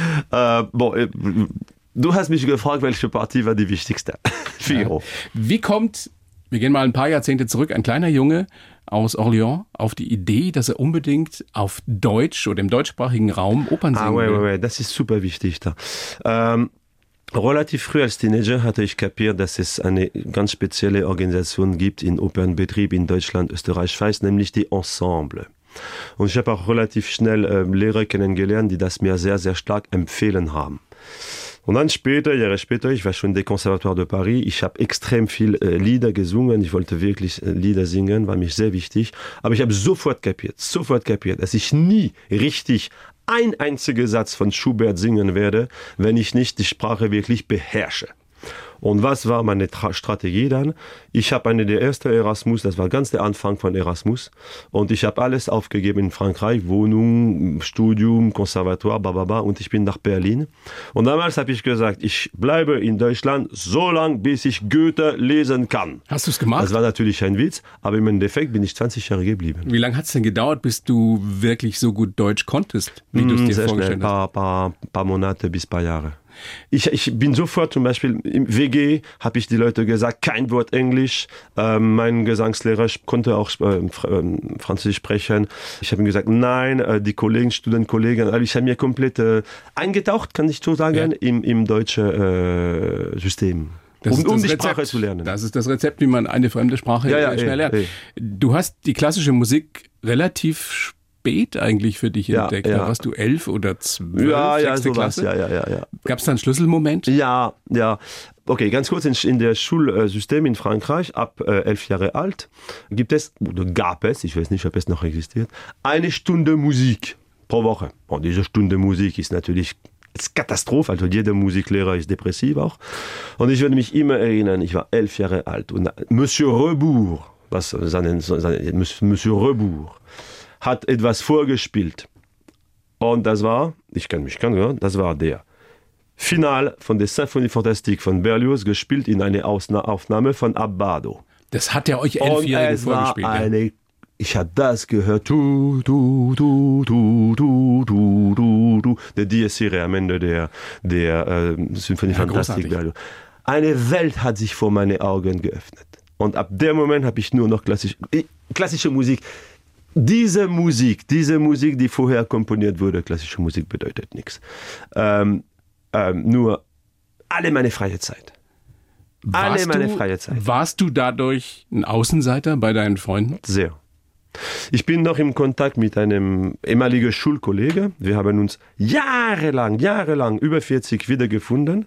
Ja. Äh, bon, äh, du hast mich gefragt, welche Partie war die wichtigste. Figaro. Wie kommt, wir gehen mal ein paar Jahrzehnte zurück, ein kleiner Junge aus Orléans auf die Idee, dass er unbedingt auf Deutsch oder im deutschsprachigen Raum Opern singen Ah, ouais, will? ouais, ouais, das ist super wichtig da. Ähm, relativ früh als Teenager hatte ich kapiert, dass es eine ganz spezielle Organisation gibt in Opernbetrieb in Deutschland, Österreich, Schweiz, nämlich die Ensemble. Und ich habe auch relativ schnell äh, Lehrer kennengelernt, die das mir sehr, sehr stark empfehlen haben. Und dann später, Jahre später, ich war schon des Conservatoire de Paris, ich habe extrem viel äh, Lieder gesungen, ich wollte wirklich äh, Lieder singen, war mir sehr wichtig, aber ich habe sofort kapiert, sofort kapiert, dass ich nie richtig ein einziger Satz von Schubert singen werde, wenn ich nicht die Sprache wirklich beherrsche. Und was war meine Tra- Strategie dann? Ich habe eine der ersten Erasmus, das war ganz der Anfang von Erasmus. Und ich habe alles aufgegeben in Frankreich, Wohnung, Studium, Konservatoire, bababa. Und ich bin nach Berlin. Und damals habe ich gesagt, ich bleibe in Deutschland so lange, bis ich Goethe lesen kann. Hast du es gemacht? Das war natürlich ein Witz, aber im Endeffekt bin ich zwanzig Jahre geblieben. Wie lange hat es denn gedauert, bis du wirklich so gut Deutsch konntest, wie du es dir Sehr vorgestellt schnell, hast? paar, paar, paar Monate bis paar Jahre. Ich, ich bin sofort zum Beispiel im W G, habe ich die Leute gesagt, kein Wort Englisch. Ähm, mein Gesangslehrer konnte auch äh, Französisch sprechen. Ich habe ihm gesagt, nein, äh, die Kollegen, Studentenkollegen, also ich habe mir komplett äh, eingetaucht, kann ich so sagen, ja. im, im deutschen äh, System. Das um ist das um die Rezept, Sprache zu lernen. Das ist das Rezept, wie man eine fremde Sprache ja, ja, schnell ey, lernt. ey. Du hast die klassische Musik relativ spät eigentlich für dich Ja, entdeckt. ja. Da warst du elf oder zwölf, Ja, ja, sechste sowas, Klasse. ja, ja, ja, ja. Gab es da einen Schlüsselmoment? Ja, ja. Okay, ganz kurz, in, in der Schulsystem in Frankreich, ab äh, elf Jahre alt, gibt es, oder gab es, ich weiß nicht, ob es noch existiert, eine Stunde Musik pro Woche. Und diese Stunde Musik ist natürlich ist Katastrophe, also jeder Musiklehrer ist depressiv auch. Und ich würde mich immer erinnern, ich war elf Jahre alt und Monsieur Rebours, was seinen, seinen, Monsieur Rebours, hat etwas vorgespielt. Und das war, ich kann mich kann, das war der Final von der Symphonie Fantastique von Berlioz, gespielt in einer Ausna- Aufnahme von Abbado. Das hat er euch Elfjährige vorgespielt. War eine, ja. Ich habe das gehört, du, du, du, du, du, du, du, du, der Dies Irae am Ende der, der äh, Symphonie Ja, Fantastique Berlioz. Eine Welt hat sich vor meine Augen geöffnet. Und ab dem Moment habe ich nur noch klassisch, klassische Musik. Diese Musik, diese Musik, die vorher komponiert wurde, klassische Musik bedeutet nichts. Ähm, ähm, nur alle meine freie Zeit. Alle Warst meine du, freie Zeit. Warst du dadurch ein Außenseiter bei deinen Freunden? Sehr. Ich bin noch im Kontakt mit einem ehemaligen Schulkollege. Wir haben uns jahrelang, jahrelang, über vierzig wiedergefunden.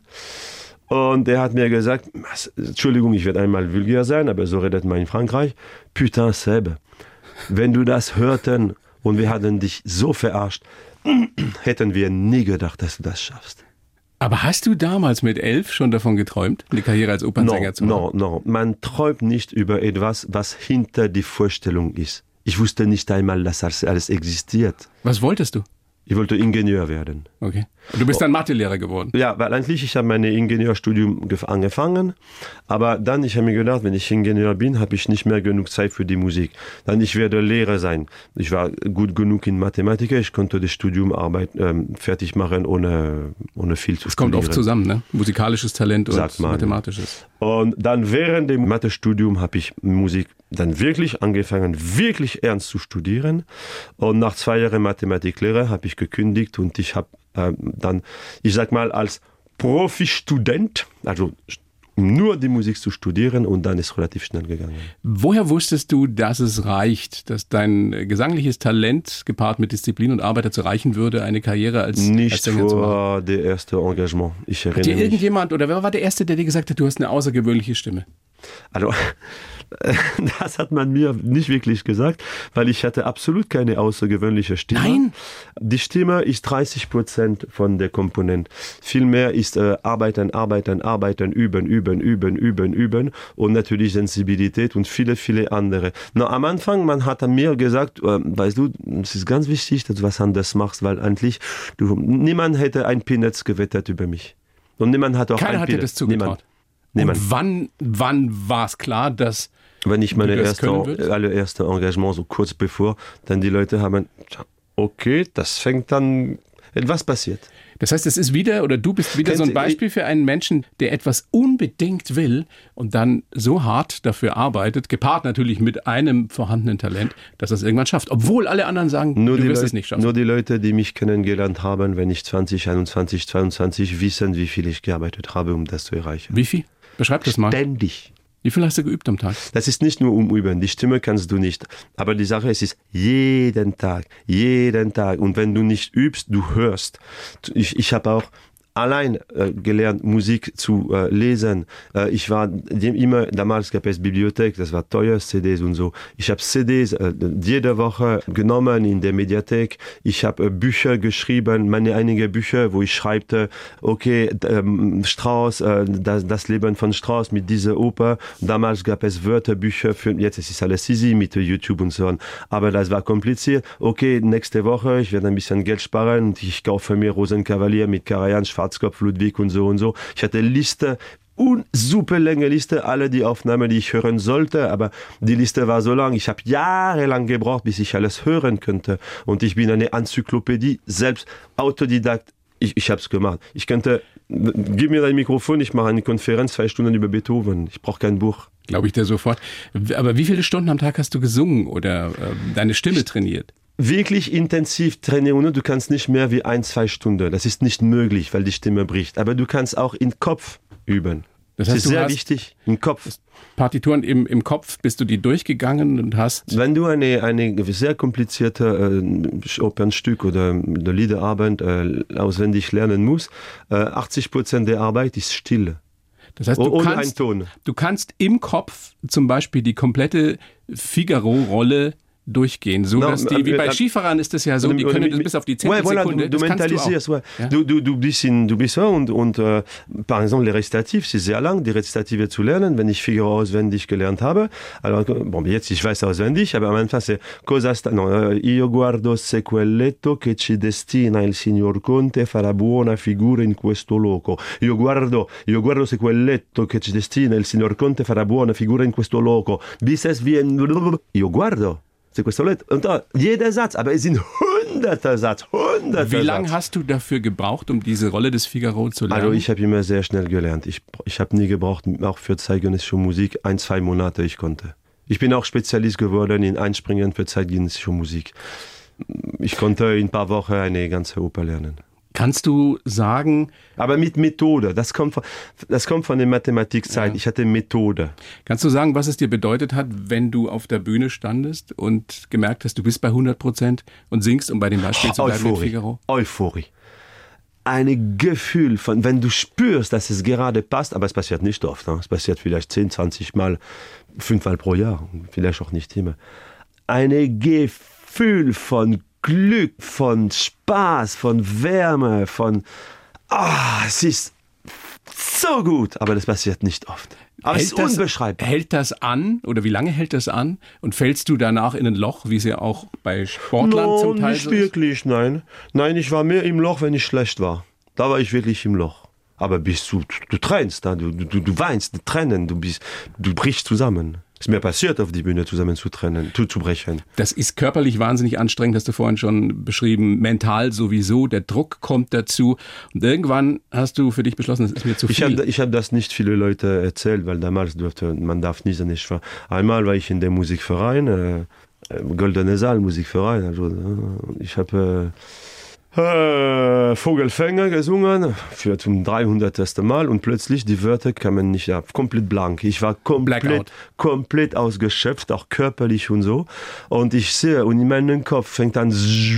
Und er hat mir gesagt, Entschuldigung, ich werde einmal vulgär sein, aber so redet man in Frankreich. Putain, Seb, wenn du das hörten und wir hatten dich so verarscht, hätten wir nie gedacht, dass du das schaffst. Aber hast du damals mit elf schon davon geträumt, eine Karriere als Opernsänger no, zu machen? No, no. Man träumt nicht über etwas, was hinter die Vorstellung ist. Ich wusste nicht einmal, dass das alles existiert. Was wolltest du? Ich wollte Ingenieur werden. Okay. Und du bist dann Mathelehrer geworden? Ja, weil eigentlich, ich habe mein Ingenieurstudium gef- angefangen, aber dann, ich habe mir gedacht, wenn ich Ingenieur bin, habe ich nicht mehr genug Zeit für die Musik. Dann, ich werde Lehrer sein. Ich war gut genug in Mathematik, ich konnte das Studium Arbeit, ähm, fertig machen, ohne, ohne viel zu Es kommt studieren. oft zusammen, ne? Musikalisches Talent und Sagt man. mathematisches. Und dann während dem Mathestudium habe ich Musik dann wirklich angefangen, wirklich ernst zu studieren. Und nach zwei Jahren Mathematiklehre habe ich gekündigt und ich habe äh, dann, ich sag mal, als Profistudent, also um nur die Musik zu studieren, und dann ist relativ schnell gegangen. Woher wusstest du, dass es reicht, dass dein gesangliches Talent gepaart mit Disziplin und Arbeit dazu reichen würde, eine Karriere als, Nicht als Sänger zu machen? vor der erste Engagement. Ich Hat dir erinnere mich. irgendjemand oder wer war der Erste, der dir gesagt hat, du hast eine außergewöhnliche Stimme? Also, das hat man mir nicht wirklich gesagt, weil ich hatte absolut keine außergewöhnliche Stimme. Nein? Die Stimme ist dreißig Prozent von der Komponente. Vielmehr ist äh, Arbeiten, Arbeiten, Arbeiten, Üben, Üben, Üben, Üben, Üben und natürlich Sensibilität und viele, viele andere. Na, am Anfang, man hat mir gesagt, äh, weißt du, es ist ganz wichtig, dass du was anderes machst, weil eigentlich du, niemand hätte ein Peanuts gewettet über mich. Und niemand hat auch Keiner ein hat dir Peanuts. das zugetraut. Niemand. Niemand. Und wann, wann war es klar, dass Wenn ich meine du das erste, können würdest? allererste Engagement so kurz bevor, dann die Leute haben, okay, das fängt dann, etwas passiert. Das heißt, es ist wieder, oder du bist wieder Kennt so ein ihr- Beispiel für einen Menschen, der etwas unbedingt will und dann so hart dafür arbeitet, gepaart natürlich mit einem vorhandenen Talent, dass er es irgendwann schafft. Obwohl alle anderen sagen, Nur du die, wirst Leut- es nicht schaffen. nur die Leute, die mich kennengelernt haben, wenn ich zwanzig, einundzwanzig, zweiundzwanzig, wissen, wie viel ich gearbeitet habe, um das zu erreichen. Wie viel? Beschreib das mal. Ständig. Wie viel hast du geübt am Tag? Das ist nicht nur umüben, die Stimme kannst du nicht. Aber die Sache ist, es ist jeden Tag, jeden Tag. Und wenn du nicht übst, du hörst. Ich, ich habe auch allein äh, gelernt, Musik zu äh, lesen. Äh, ich war immer, damals gab es Bibliothek, das war teuer, C Ds und so. Ich habe C Ds äh, jede Woche genommen in der Mediathek. Ich habe äh, Bücher geschrieben, meine einige Bücher, wo ich schreibte, okay, ähm, Strauss, äh, das, das Leben von Strauss mit dieser Oper. Damals gab es Wörterbücher für, jetzt ist es alles easy mit YouTube und so on. Aber das war kompliziert. Okay, nächste Woche, ich werde ein bisschen Geld sparen und ich kaufe mir Rosenkavalier mit Karajan, Schwarzkopf, Ludwig und so und so. Ich hatte Liste, eine super lange Liste, alle die Aufnahmen, die ich hören sollte, aber die Liste war so lang. Ich habe jahrelang gebraucht, bis ich alles hören könnte. Und ich bin eine Enzyklopädie, selbst Autodidakt. Ich, ich habe es gemacht. Ich könnte, gib mir dein Mikrofon, ich mache eine Konferenz, zwei Stunden über Beethoven. Ich brauche kein Buch. Glaube ich dir sofort. Aber wie viele Stunden am Tag hast du gesungen oder äh, deine Stimme trainiert? Wirklich intensiv trainieren, du kannst nicht mehr wie ein, zwei Stunden. Das ist nicht möglich, weil die Stimme bricht. Aber du kannst auch im Kopf üben. Das, heißt, das ist sehr wichtig, im Kopf. Partituren im, im Kopf, bist du die durchgegangen und hast... Wenn du eine, eine sehr komplizierte äh, Opernstück oder eine Liederarbeit äh, auswendig lernen musst, äh, achtzig Prozent der Arbeit ist still. Das heißt, du kannst, du kannst im Kopf zum Beispiel die komplette Figaro-Rolle durchgehen, so dass die, wie bei Skifahrern ist es ja so, die können das bis auf die zehnte ouais, voilà, Sekunde, du, du mentalisierst, ouais. Ja? du, du, du bist in, du bist so und, und äh, par exemple, les Rezitativ, c'est sehr lang, die Rezitative zu lernen, wenn ich Figaro auswendig gelernt habe, alors, bon, jetzt, ich weiß auswendig, aber am Anfang c'est cosa sta, no, io guardo se quel letto che ci destina il signor Conte farà buona figura in questo loco, io guardo, io guardo se quel letto che ci destina il signor Conte farà buona figura in questo loco, bis es wie ein, io guardo. Und da, jeder Satz, aber es sind hunderte Satz, hunderte Wie lange Satz. hast du dafür gebraucht, um diese Rolle des Figaro zu lernen? Also ich habe immer sehr schnell gelernt. Ich, ich habe nie gebraucht, auch für zeitgenössische Musik, ein, zwei Monate ich konnte. Ich bin auch Spezialist geworden in Einspringen für zeitgenössische Musik. Ich konnte in ein paar Wochen eine ganze Oper lernen. Kannst du sagen... Aber mit Methode, das kommt von, das kommt von der Mathematikzeit. Ja. Ich hatte Methode. Kannst du sagen, was es dir bedeutet hat, wenn du auf der Bühne standest und gemerkt hast, du bist bei hundert Prozent und singst, um bei dem Beispiel zu bleiben mit Figaro? Euphorie. Ein Gefühl von, wenn du spürst, dass es gerade passt, aber es passiert nicht oft. Ne? Es passiert vielleicht zehn, zwanzig Mal, fünfmal pro Jahr, vielleicht auch nicht immer. Ein Gefühl von Glück, von Spaß, von Wärme, von... Ah, es ist so gut, aber das passiert nicht oft. Aber hält es ist das, unbeschreibbar. Hält das an oder wie lange hält das an? Und fällst du danach in ein Loch, wie es ja auch bei Sportlern no, zum Teil nicht so ist? Nicht wirklich, nein. Nein, ich war mehr im Loch, wenn ich schlecht war. Da war ich wirklich im Loch. Aber bist du, du tränst, du, du, du weinst, du Tränen, du, bist, du brichst zusammen. Es ist mir passiert, auf die Bühne zusammen zu trennen, zu, zu brechen. Das ist körperlich wahnsinnig anstrengend, hast du vorhin schon beschrieben. Mental sowieso, der Druck kommt dazu. Und irgendwann hast du für dich beschlossen, das ist mir zu viel. Ich habe ich hab das nicht viele Leute erzählt, weil damals durfte, man darf nie so nicht. Einmal war ich in der Musikverein, äh, Goldene Saal Musikverein. Also, äh, ich habe... Äh, Äh, Vogelfänger gesungen für zum dreihundertsten Mal und plötzlich die Wörter kamen nicht ab, komplett blank. Ich war komplett, komplett ausgeschöpft, auch körperlich und so. Und ich sehe, und in meinem Kopf fängt an,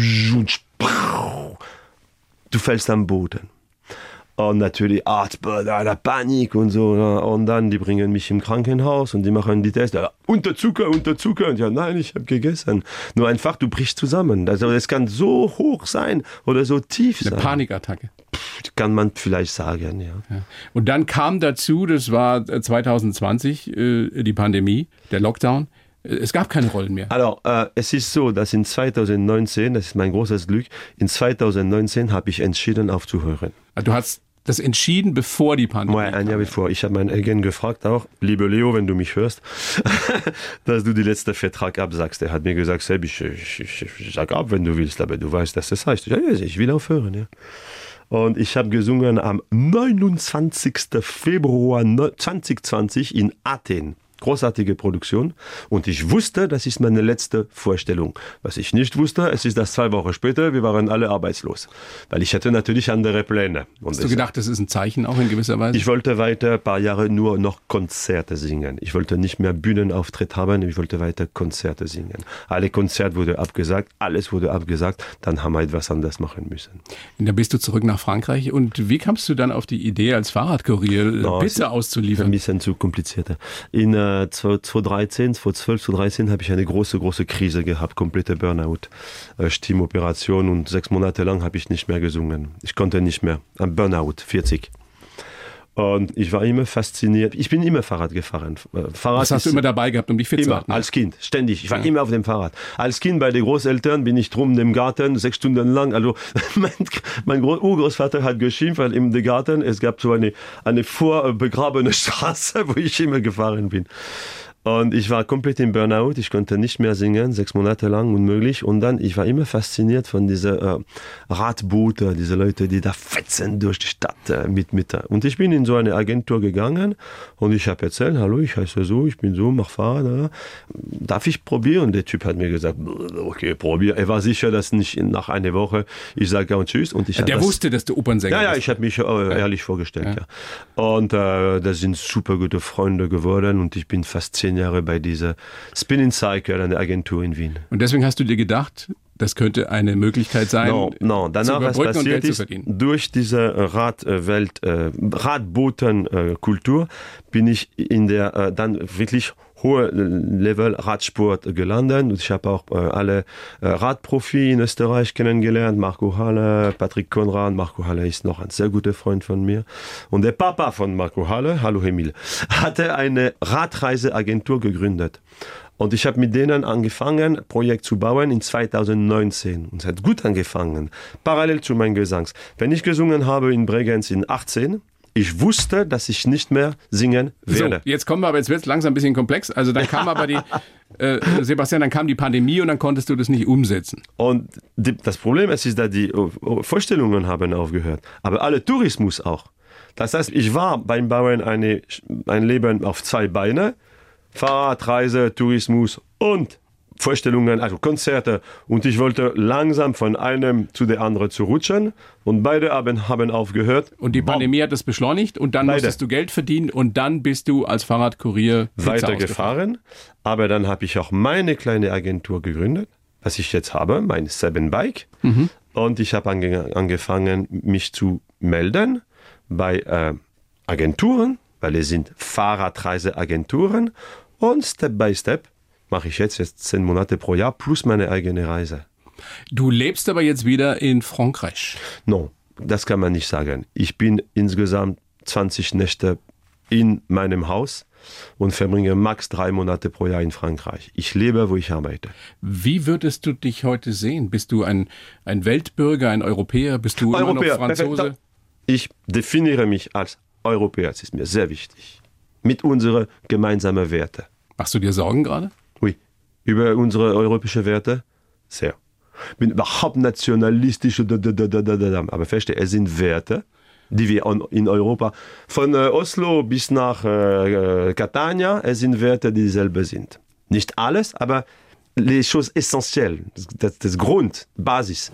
du fällst am Boden. Und natürlich Atmen, da Panik und so. Und dann, die bringen mich im Krankenhaus und die machen die Tests. Ja, Unterzucker, Unterzucker. Und ja, nein, ich habe gegessen. Nur einfach, du brichst zusammen. Also das kann so hoch sein oder so tief sein. Eine Panikattacke. Pff, kann man vielleicht sagen, ja. ja. Und dann kam dazu, das war zwanzig zwanzig, äh, die Pandemie, der Lockdown. Es gab keine Rollen mehr. Also, äh, es ist so, dass in zwanzig neunzehn, das ist mein großes Glück, in zwanzig neunzehn habe ich entschieden aufzuhören. Du hast das entschieden, bevor die Pandemie kam? Ja, ein Jahr bevor. Ich habe meinen Agent gefragt auch, liebe Leo, wenn du mich hörst, dass du die letzte Vertrag absagst. Er hat mir gesagt, Seb, ich, ich, ich, ich sag ab, wenn du willst, aber du weißt, dass das heißt. Ja, ich will aufhören, ja. Und ich habe gesungen am neunundzwanzigsten Februar zwanzig zwanzig in Athen. großartige Produktion. Und ich wusste, das ist meine letzte Vorstellung. Was ich nicht wusste, es ist das zwei Wochen später, wir waren alle arbeitslos. Weil ich hatte natürlich andere Pläne. Und Hast du gedacht, das ist ein Zeichen auch in gewisser Weise? Ich wollte weiter ein paar Jahre nur noch Konzerte singen. Ich wollte nicht mehr Bühnenauftritt haben, ich wollte weiter Konzerte singen. Alle Konzerte wurden abgesagt, alles wurde abgesagt, dann haben wir etwas anderes machen müssen. Und dann bist du zurück nach Frankreich und wie kamst du dann auf die Idee, als Fahrradkurier no, Pizza auszuliefern? Ein bisschen zu komplizierter. In äh, zwanzig dreizehn, zwanzig zwölf, zwanzig dreizehn habe ich eine große, große Krise gehabt, komplette Burnout, äh, Stimmoperation und sechs Monate lang habe ich nicht mehr gesungen. Ich konnte nicht mehr. Ein Burnout, vierzig. Und ich war immer fasziniert. Ich bin immer Fahrrad gefahren. Fahrrad das hast du immer dabei gehabt, um dich fit zu halten? Als Kind, ständig. Ich war ja. immer auf dem Fahrrad. Als Kind bei den Großeltern bin ich drum im Garten, sechs Stunden lang. Also mein, mein Urgroßvater hat geschimpft, weil im Garten es gab so eine, eine vorbegrabene Straße, wo ich immer gefahren bin. Und ich war komplett im Burnout, ich konnte nicht mehr singen, sechs Monate lang, unmöglich. Und dann, ich war immer fasziniert von diesen äh, Radboote, diese Leute, die da fetzen durch die Stadt äh, mit, mit. Und ich bin in so eine Agentur gegangen und ich habe erzählt, hallo, ich heiße so, ich bin so, mach Fahrrad. Äh. Darf ich probieren? Und der Typ hat mir gesagt, okay, probier. Er war sicher, dass nicht nach einer Woche, ich sage und tschüss. Und ich ja, der das, wusste, dass du Opernsänger bist. Ja, ja, ich habe mich äh, ehrlich vorgestellt, ja. ja. Und äh, das sind super gute Freunde geworden und ich bin fast zehn Jahre bei dieser Spinning Cycle, einer Agentur in Wien. Und deswegen hast du dir gedacht, das könnte eine Möglichkeit sein, no, no. Danach, was passiert ist, durch diese Radwelt, äh, Radbootenkultur bin ich in der äh, dann wirklich hohe Level Radsport gelandet und ich habe auch äh, alle äh, Radprofi in Österreich kennengelernt, Marco Halle, Patrick Konrad. Marco Halle ist noch ein sehr guter Freund von mir und der Papa von Marco Halle, hallo Emil, hatte eine Radreiseagentur gegründet. Und ich habe mit denen angefangen, ein Projekt zu bauen in zwanzig neunzehn. Und es hat gut angefangen, parallel zu meinem Gesangs. Wenn ich gesungen habe in Bregenz in achtzehn, ich wusste, dass ich nicht mehr singen werde. So, jetzt kommen wir aber, jetzt wird es langsam ein bisschen komplex. Also dann kam aber die, äh, Sebastian, dann kam die Pandemie und dann konntest du das nicht umsetzen. Und die, das Problem ist, ist, dass die Vorstellungen haben aufgehört. Aber alle Tourismus auch. Das heißt, ich war beim Bauen eine, ein Leben auf zwei Beine. Fahrrad, Reise, Tourismus und Vorstellungen, also Konzerte. Und ich wollte langsam von einem zu der anderen zu rutschen. Und beide haben, haben aufgehört. Und die Pandemie Bam. hat das beschleunigt. Und dann beide. musstest du Geld verdienen. Und dann bist du als Fahrradkurier weitergefahren. Aber dann habe ich auch meine kleine Agentur gegründet, was ich jetzt habe, mein Seven Bike. Mhm. Und ich habe ange- angefangen, mich zu melden bei äh, Agenturen, weil es sind Fahrradreiseagenturen. Und Step by Step mache ich jetzt, jetzt zehn Monate pro Jahr plus meine eigene Reise. Du lebst aber jetzt wieder in Frankreich. No, das kann man nicht sagen. Ich bin insgesamt zwanzig Nächte in meinem Haus und verbringe max drei Monate pro Jahr in Frankreich. Ich lebe, wo ich arbeite. Wie würdest du dich heute sehen? Bist du ein, ein Weltbürger, ein Europäer? Bist du Europäer, immer noch Franzose? Perfekt. Ich definiere mich als Europäer. Das ist mir sehr wichtig. Mit unseren gemeinsamen Werten. Machst du dir Sorgen gerade? Oui. Über unsere europäischen Werte? Sehr. Ich bin überhaupt nationalistisch, aber verstehe, es sind Werte, die wir in Europa, von Oslo bis nach Catania, es sind Werte, die dieselbe sind. Nicht alles, aber les choses essentielles, das, das Grund, Basis.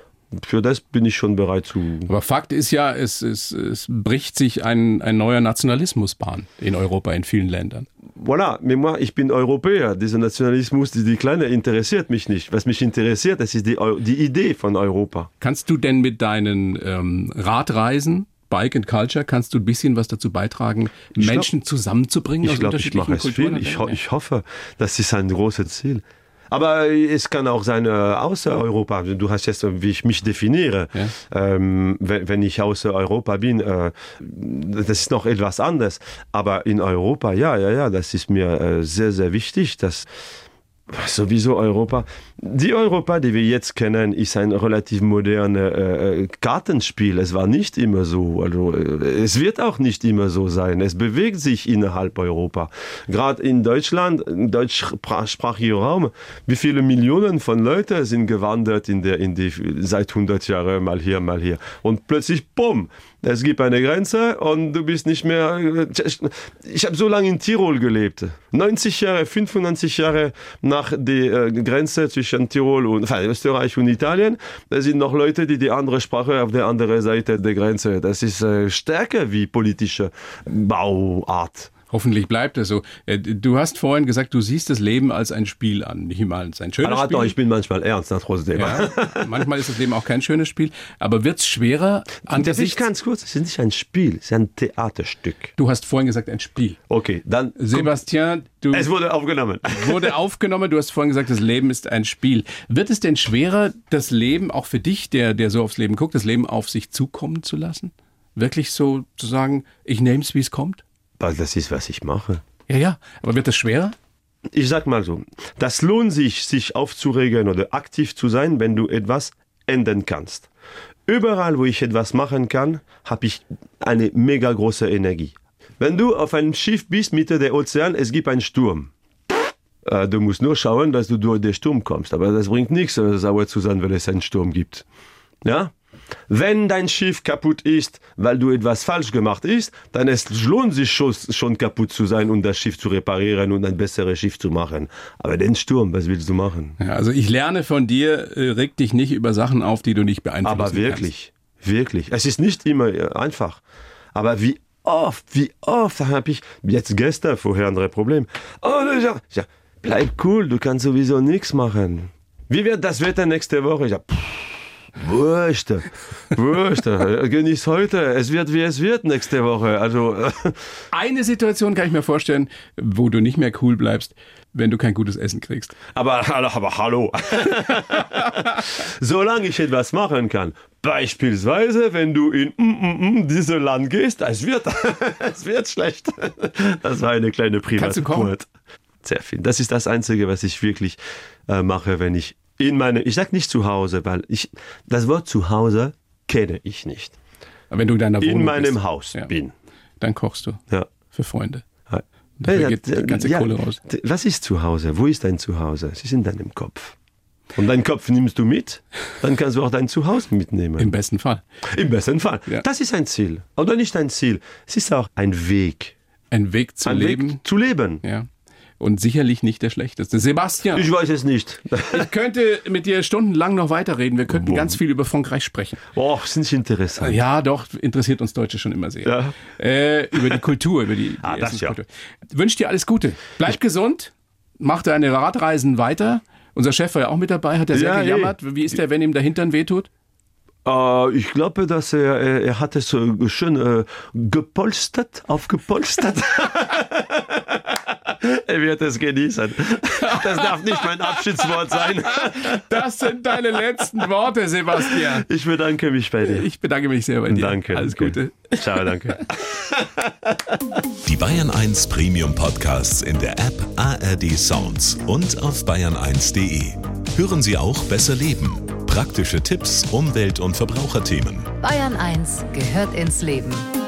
Für das bin ich schon bereit zu... Aber Fakt ist ja, es, es, es bricht sich ein, ein neuer Nationalismus Bahn in Europa, in vielen Ländern. Voilà, mais moi, ich bin Europäer. Dieser Nationalismus, die, die Kleine, interessiert mich nicht. Was mich interessiert, das ist die, die Idee von Europa. Kannst du denn mit deinen ähm, Radreisen, Bike and Culture, kannst du ein bisschen was dazu beitragen, ich Menschen glaub, zusammenzubringen aus glaub, unterschiedlichen ich Kulturen? Ich, ho- ich hoffe, das ist ein großes Ziel. Aber es kann auch sein, äh, außer Europa. Du hast jetzt, wie ich mich definiere. Ja. Ähm, wenn, wenn ich außer Europa bin, äh, das ist noch etwas anderes. Aber in Europa, ja, ja, ja, das ist mir äh, sehr, sehr wichtig, dass sowieso Europa, Die Europa, die wir jetzt kennen, ist ein relativ modernes äh, Kartenspiel. Es war nicht immer so. Also, äh, es wird auch nicht immer so sein. Es bewegt sich innerhalb Europa. Gerade in Deutschland, im deutschsprachigen Raum, wie viele Millionen von Leuten sind gewandert in der, in die, seit hundert Jahren, mal hier, mal hier. Und plötzlich, bumm, es gibt eine Grenze und du bist nicht mehr... Ich habe so lange in Tirol gelebt. neunzig Jahre, fünfundneunzig Jahre nach der äh, Grenze zwischen Tirol und enfin, Österreich und Italien. Da sind noch Leute, die die andere Sprache auf der anderen Seite der Grenze. Das ist äh, stärker wie politische Bauart. Hoffentlich bleibt es so. Du hast vorhin gesagt, du siehst das Leben als ein Spiel an. Nicht mal als ein schönes aber Spiel. Doch, ich bin manchmal ernst, trotzdem. Ja, manchmal ist das Leben auch kein schönes Spiel. Aber wird es schwerer angesichts... Ganz kurz, es ist nicht ein Spiel, es ist ein Theaterstück. Du hast vorhin gesagt, ein Spiel. Okay, dann... Sebastian, du... Es wurde aufgenommen. Wurde aufgenommen. Du hast vorhin gesagt, das Leben ist ein Spiel. Wird es denn schwerer, das Leben, auch für dich, der, der so aufs Leben guckt, das Leben auf sich zukommen zu lassen? Wirklich so zu sagen, ich nehme es, wie es kommt? Das ist, was ich mache. Ja, ja. Aber wird das schwerer? Ich sag mal so, das lohnt sich, sich aufzuregen oder aktiv zu sein, wenn du etwas ändern kannst. Überall, wo ich etwas machen kann, habe ich eine mega große Energie. Wenn du auf einem Schiff bist, Mitte der Ozean, es gibt einen Sturm. Äh, du musst nur schauen, dass du durch den Sturm kommst. Aber das bringt nichts, sauer zu sein, weil es einen Sturm gibt. Ja? Wenn dein Schiff kaputt ist, weil du etwas falsch gemacht hast, dann es lohnt sich schon, schon kaputt zu sein und das Schiff zu reparieren und ein besseres Schiff zu machen. Aber den Sturm, was willst du machen? Ja, also ich lerne von dir, äh, reg dich nicht über Sachen auf, die du nicht beeinflussen kannst. Aber wirklich, kannst. wirklich. Es ist nicht immer einfach. Aber wie oft, wie oft habe ich, jetzt gestern vorher ein Problem. Oh, ja, ja, bleib cool, du kannst sowieso nichts machen. Wie wird das Wetter nächste Woche? Ja, pff. Wurscht, wurscht, genieß heute, es wird wie es wird nächste Woche. Also eine Situation kann ich mir vorstellen, wo du nicht mehr cool bleibst, wenn du kein gutes Essen kriegst. Aber, aber hallo, solange ich etwas machen kann, beispielsweise, wenn du in mm, mm, mm, dieses Land gehst, es wird, es wird schlecht. Das war eine kleine Privatkur. Sehr viel. Das ist das Einzige, was ich wirklich äh, mache, wenn ich in meine, ich sag nicht zu Hause, weil ich das Wort zu Hause kenne ich nicht. Aber wenn du in deiner Wohnung in meinem bist, Haus ja, bin, dann kochst du ja. für Freunde. Ja. Dafür ja, geht die ganze ja, Kohle raus. Was ist zu Hause? Wo ist dein Zuhause? Es ist in deinem Kopf. Und deinen Kopf nimmst du mit, dann kannst du auch dein Zuhause mitnehmen. Im besten Fall. Im besten Fall. Ja. Das ist ein Ziel. Oder nicht ein Ziel. Es ist auch ein Weg. Ein Weg zu ein leben. Weg zu leben. Ja. Und sicherlich nicht der schlechteste. Sebastian. Ich weiß es nicht. Ich könnte mit dir stundenlang noch weiterreden. Wir könnten Boah. ganz viel über Frankreich sprechen. Boah, das ist interessant. Ja, doch, interessiert uns Deutsche schon immer sehr. Ja. Äh, über die Kultur, über die, die ah, das ja. Ich wünsche dir alles Gute. Bleib ich gesund, mach deine Radreisen weiter. Unser Chef war ja auch mit dabei, hat er sehr ja, gejammert. Ey. Wie ist der, wenn ihm der Hintern wehtut? Uh, ich glaube, dass er, er, er hat es uh, schön uh, gepolstert, aufgepolstert. Er wird es genießen. Das darf nicht mein Abschiedswort sein. Das sind deine letzten Worte, Sebastian. Ich bedanke mich bei dir. Ich bedanke mich sehr bei dir. Danke. Alles danke. Gute. Ciao, danke. Die Bayern eins Premium Podcasts in der App A R D Sounds und auf bayern eins punkt de. Hören Sie auch Besser Leben. Praktische Tipps, Umwelt- und Verbraucherthemen. Bayern eins gehört ins Leben.